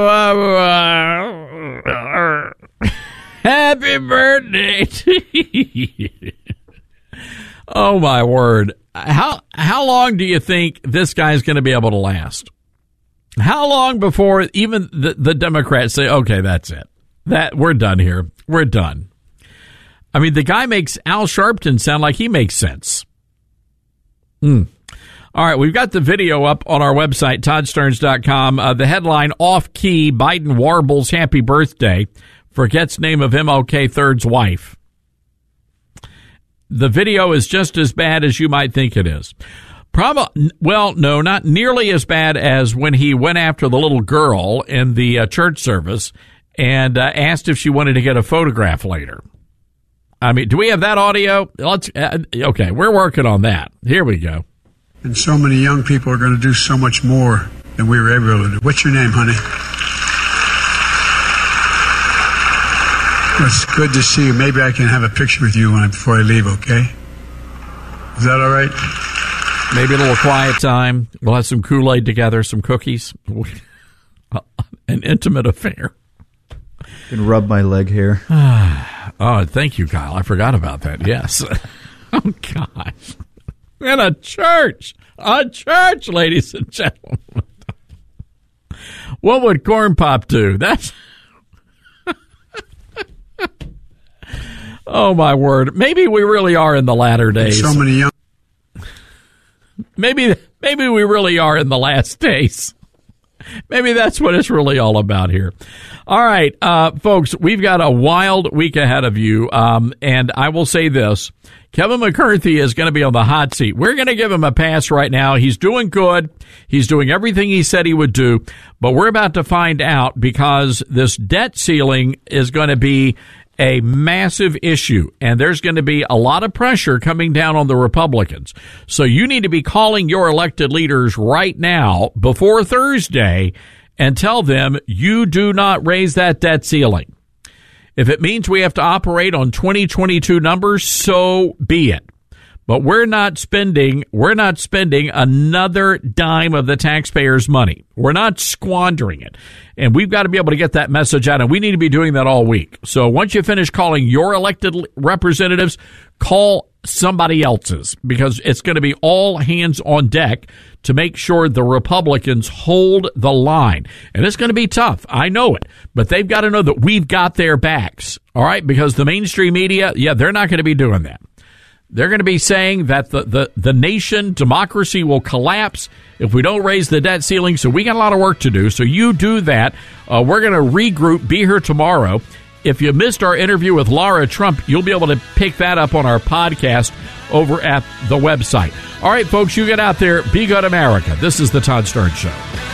dear. Happy birthday to you. Oh my word! How how long do you think this guy's going to be able to last? How long before even the, the Democrats say, "Okay, that's it. That we're done here. We're done." I mean, the guy makes Al Sharpton sound like he makes sense. Hmm. All right, we've got the video up on our website, todd stearns dot com. Uh, the headline, Off Key, Biden warbles happy birthday, forgets name of M L K third's wife. The video is just as bad as you might think it is. Probably, well, no, not nearly as bad as when he went after the little girl in the uh, church service and uh, asked if she wanted to get a photograph later. I mean, do we have that audio? Let's. Uh, okay, we're working on that. Here we go. And so many young people are going to do so much more than we were able to do. What's your name, honey? Well, it's good to see you. Maybe I can have a picture with you when I, before I leave, okay? Is that all right? Maybe a little quiet time. We'll have some Kool-Aid together, some cookies. An intimate affair. You can rub my leg hair. Oh, thank you, Kyle. I forgot about that. Yes. Oh, gosh. In a church. A church, ladies and gentlemen. What would Corn Pop do? That's... Oh, my word. Maybe we really are in the latter days. So many young... Maybe, maybe we really are in the last days. Maybe that's what it's really all about here. All right, uh, folks, we've got a wild week ahead of you, um, and I will say this. Kevin McCarthy is going to be on the hot seat. We're going to give him a pass right now. He's doing good. He's doing everything he said he would do, but we're about to find out because this debt ceiling is going to be a massive issue, and there's going to be a lot of pressure coming down on the Republicans. So you need to be calling your elected leaders right now before Thursday and tell them you do not raise that debt ceiling. If it means we have to operate on twenty twenty-two numbers, so be it. But we're not spending, we're not spending another dime of the taxpayers' money. We're not squandering it. And we've got to be able to get that message out, and we need to be doing that all week. So once you finish calling your elected representatives, call somebody else's, because it's going to be all hands on deck to make sure the Republicans hold the line. And it's going to be tough. I know it. But they've got to know that we've got their backs. All right? Because the mainstream media, yeah, they're not going to be doing that. They're going to be saying that the, the, the nation, democracy will collapse if we don't raise the debt ceiling. So we got a lot of work to do. So you do that. Uh, we're going to regroup, be here tomorrow, if you missed our interview with Lara Trump, you'll be able to pick that up on our podcast over at the website. All right, folks, you get out there. Be good, America. This is the Todd Stern Show.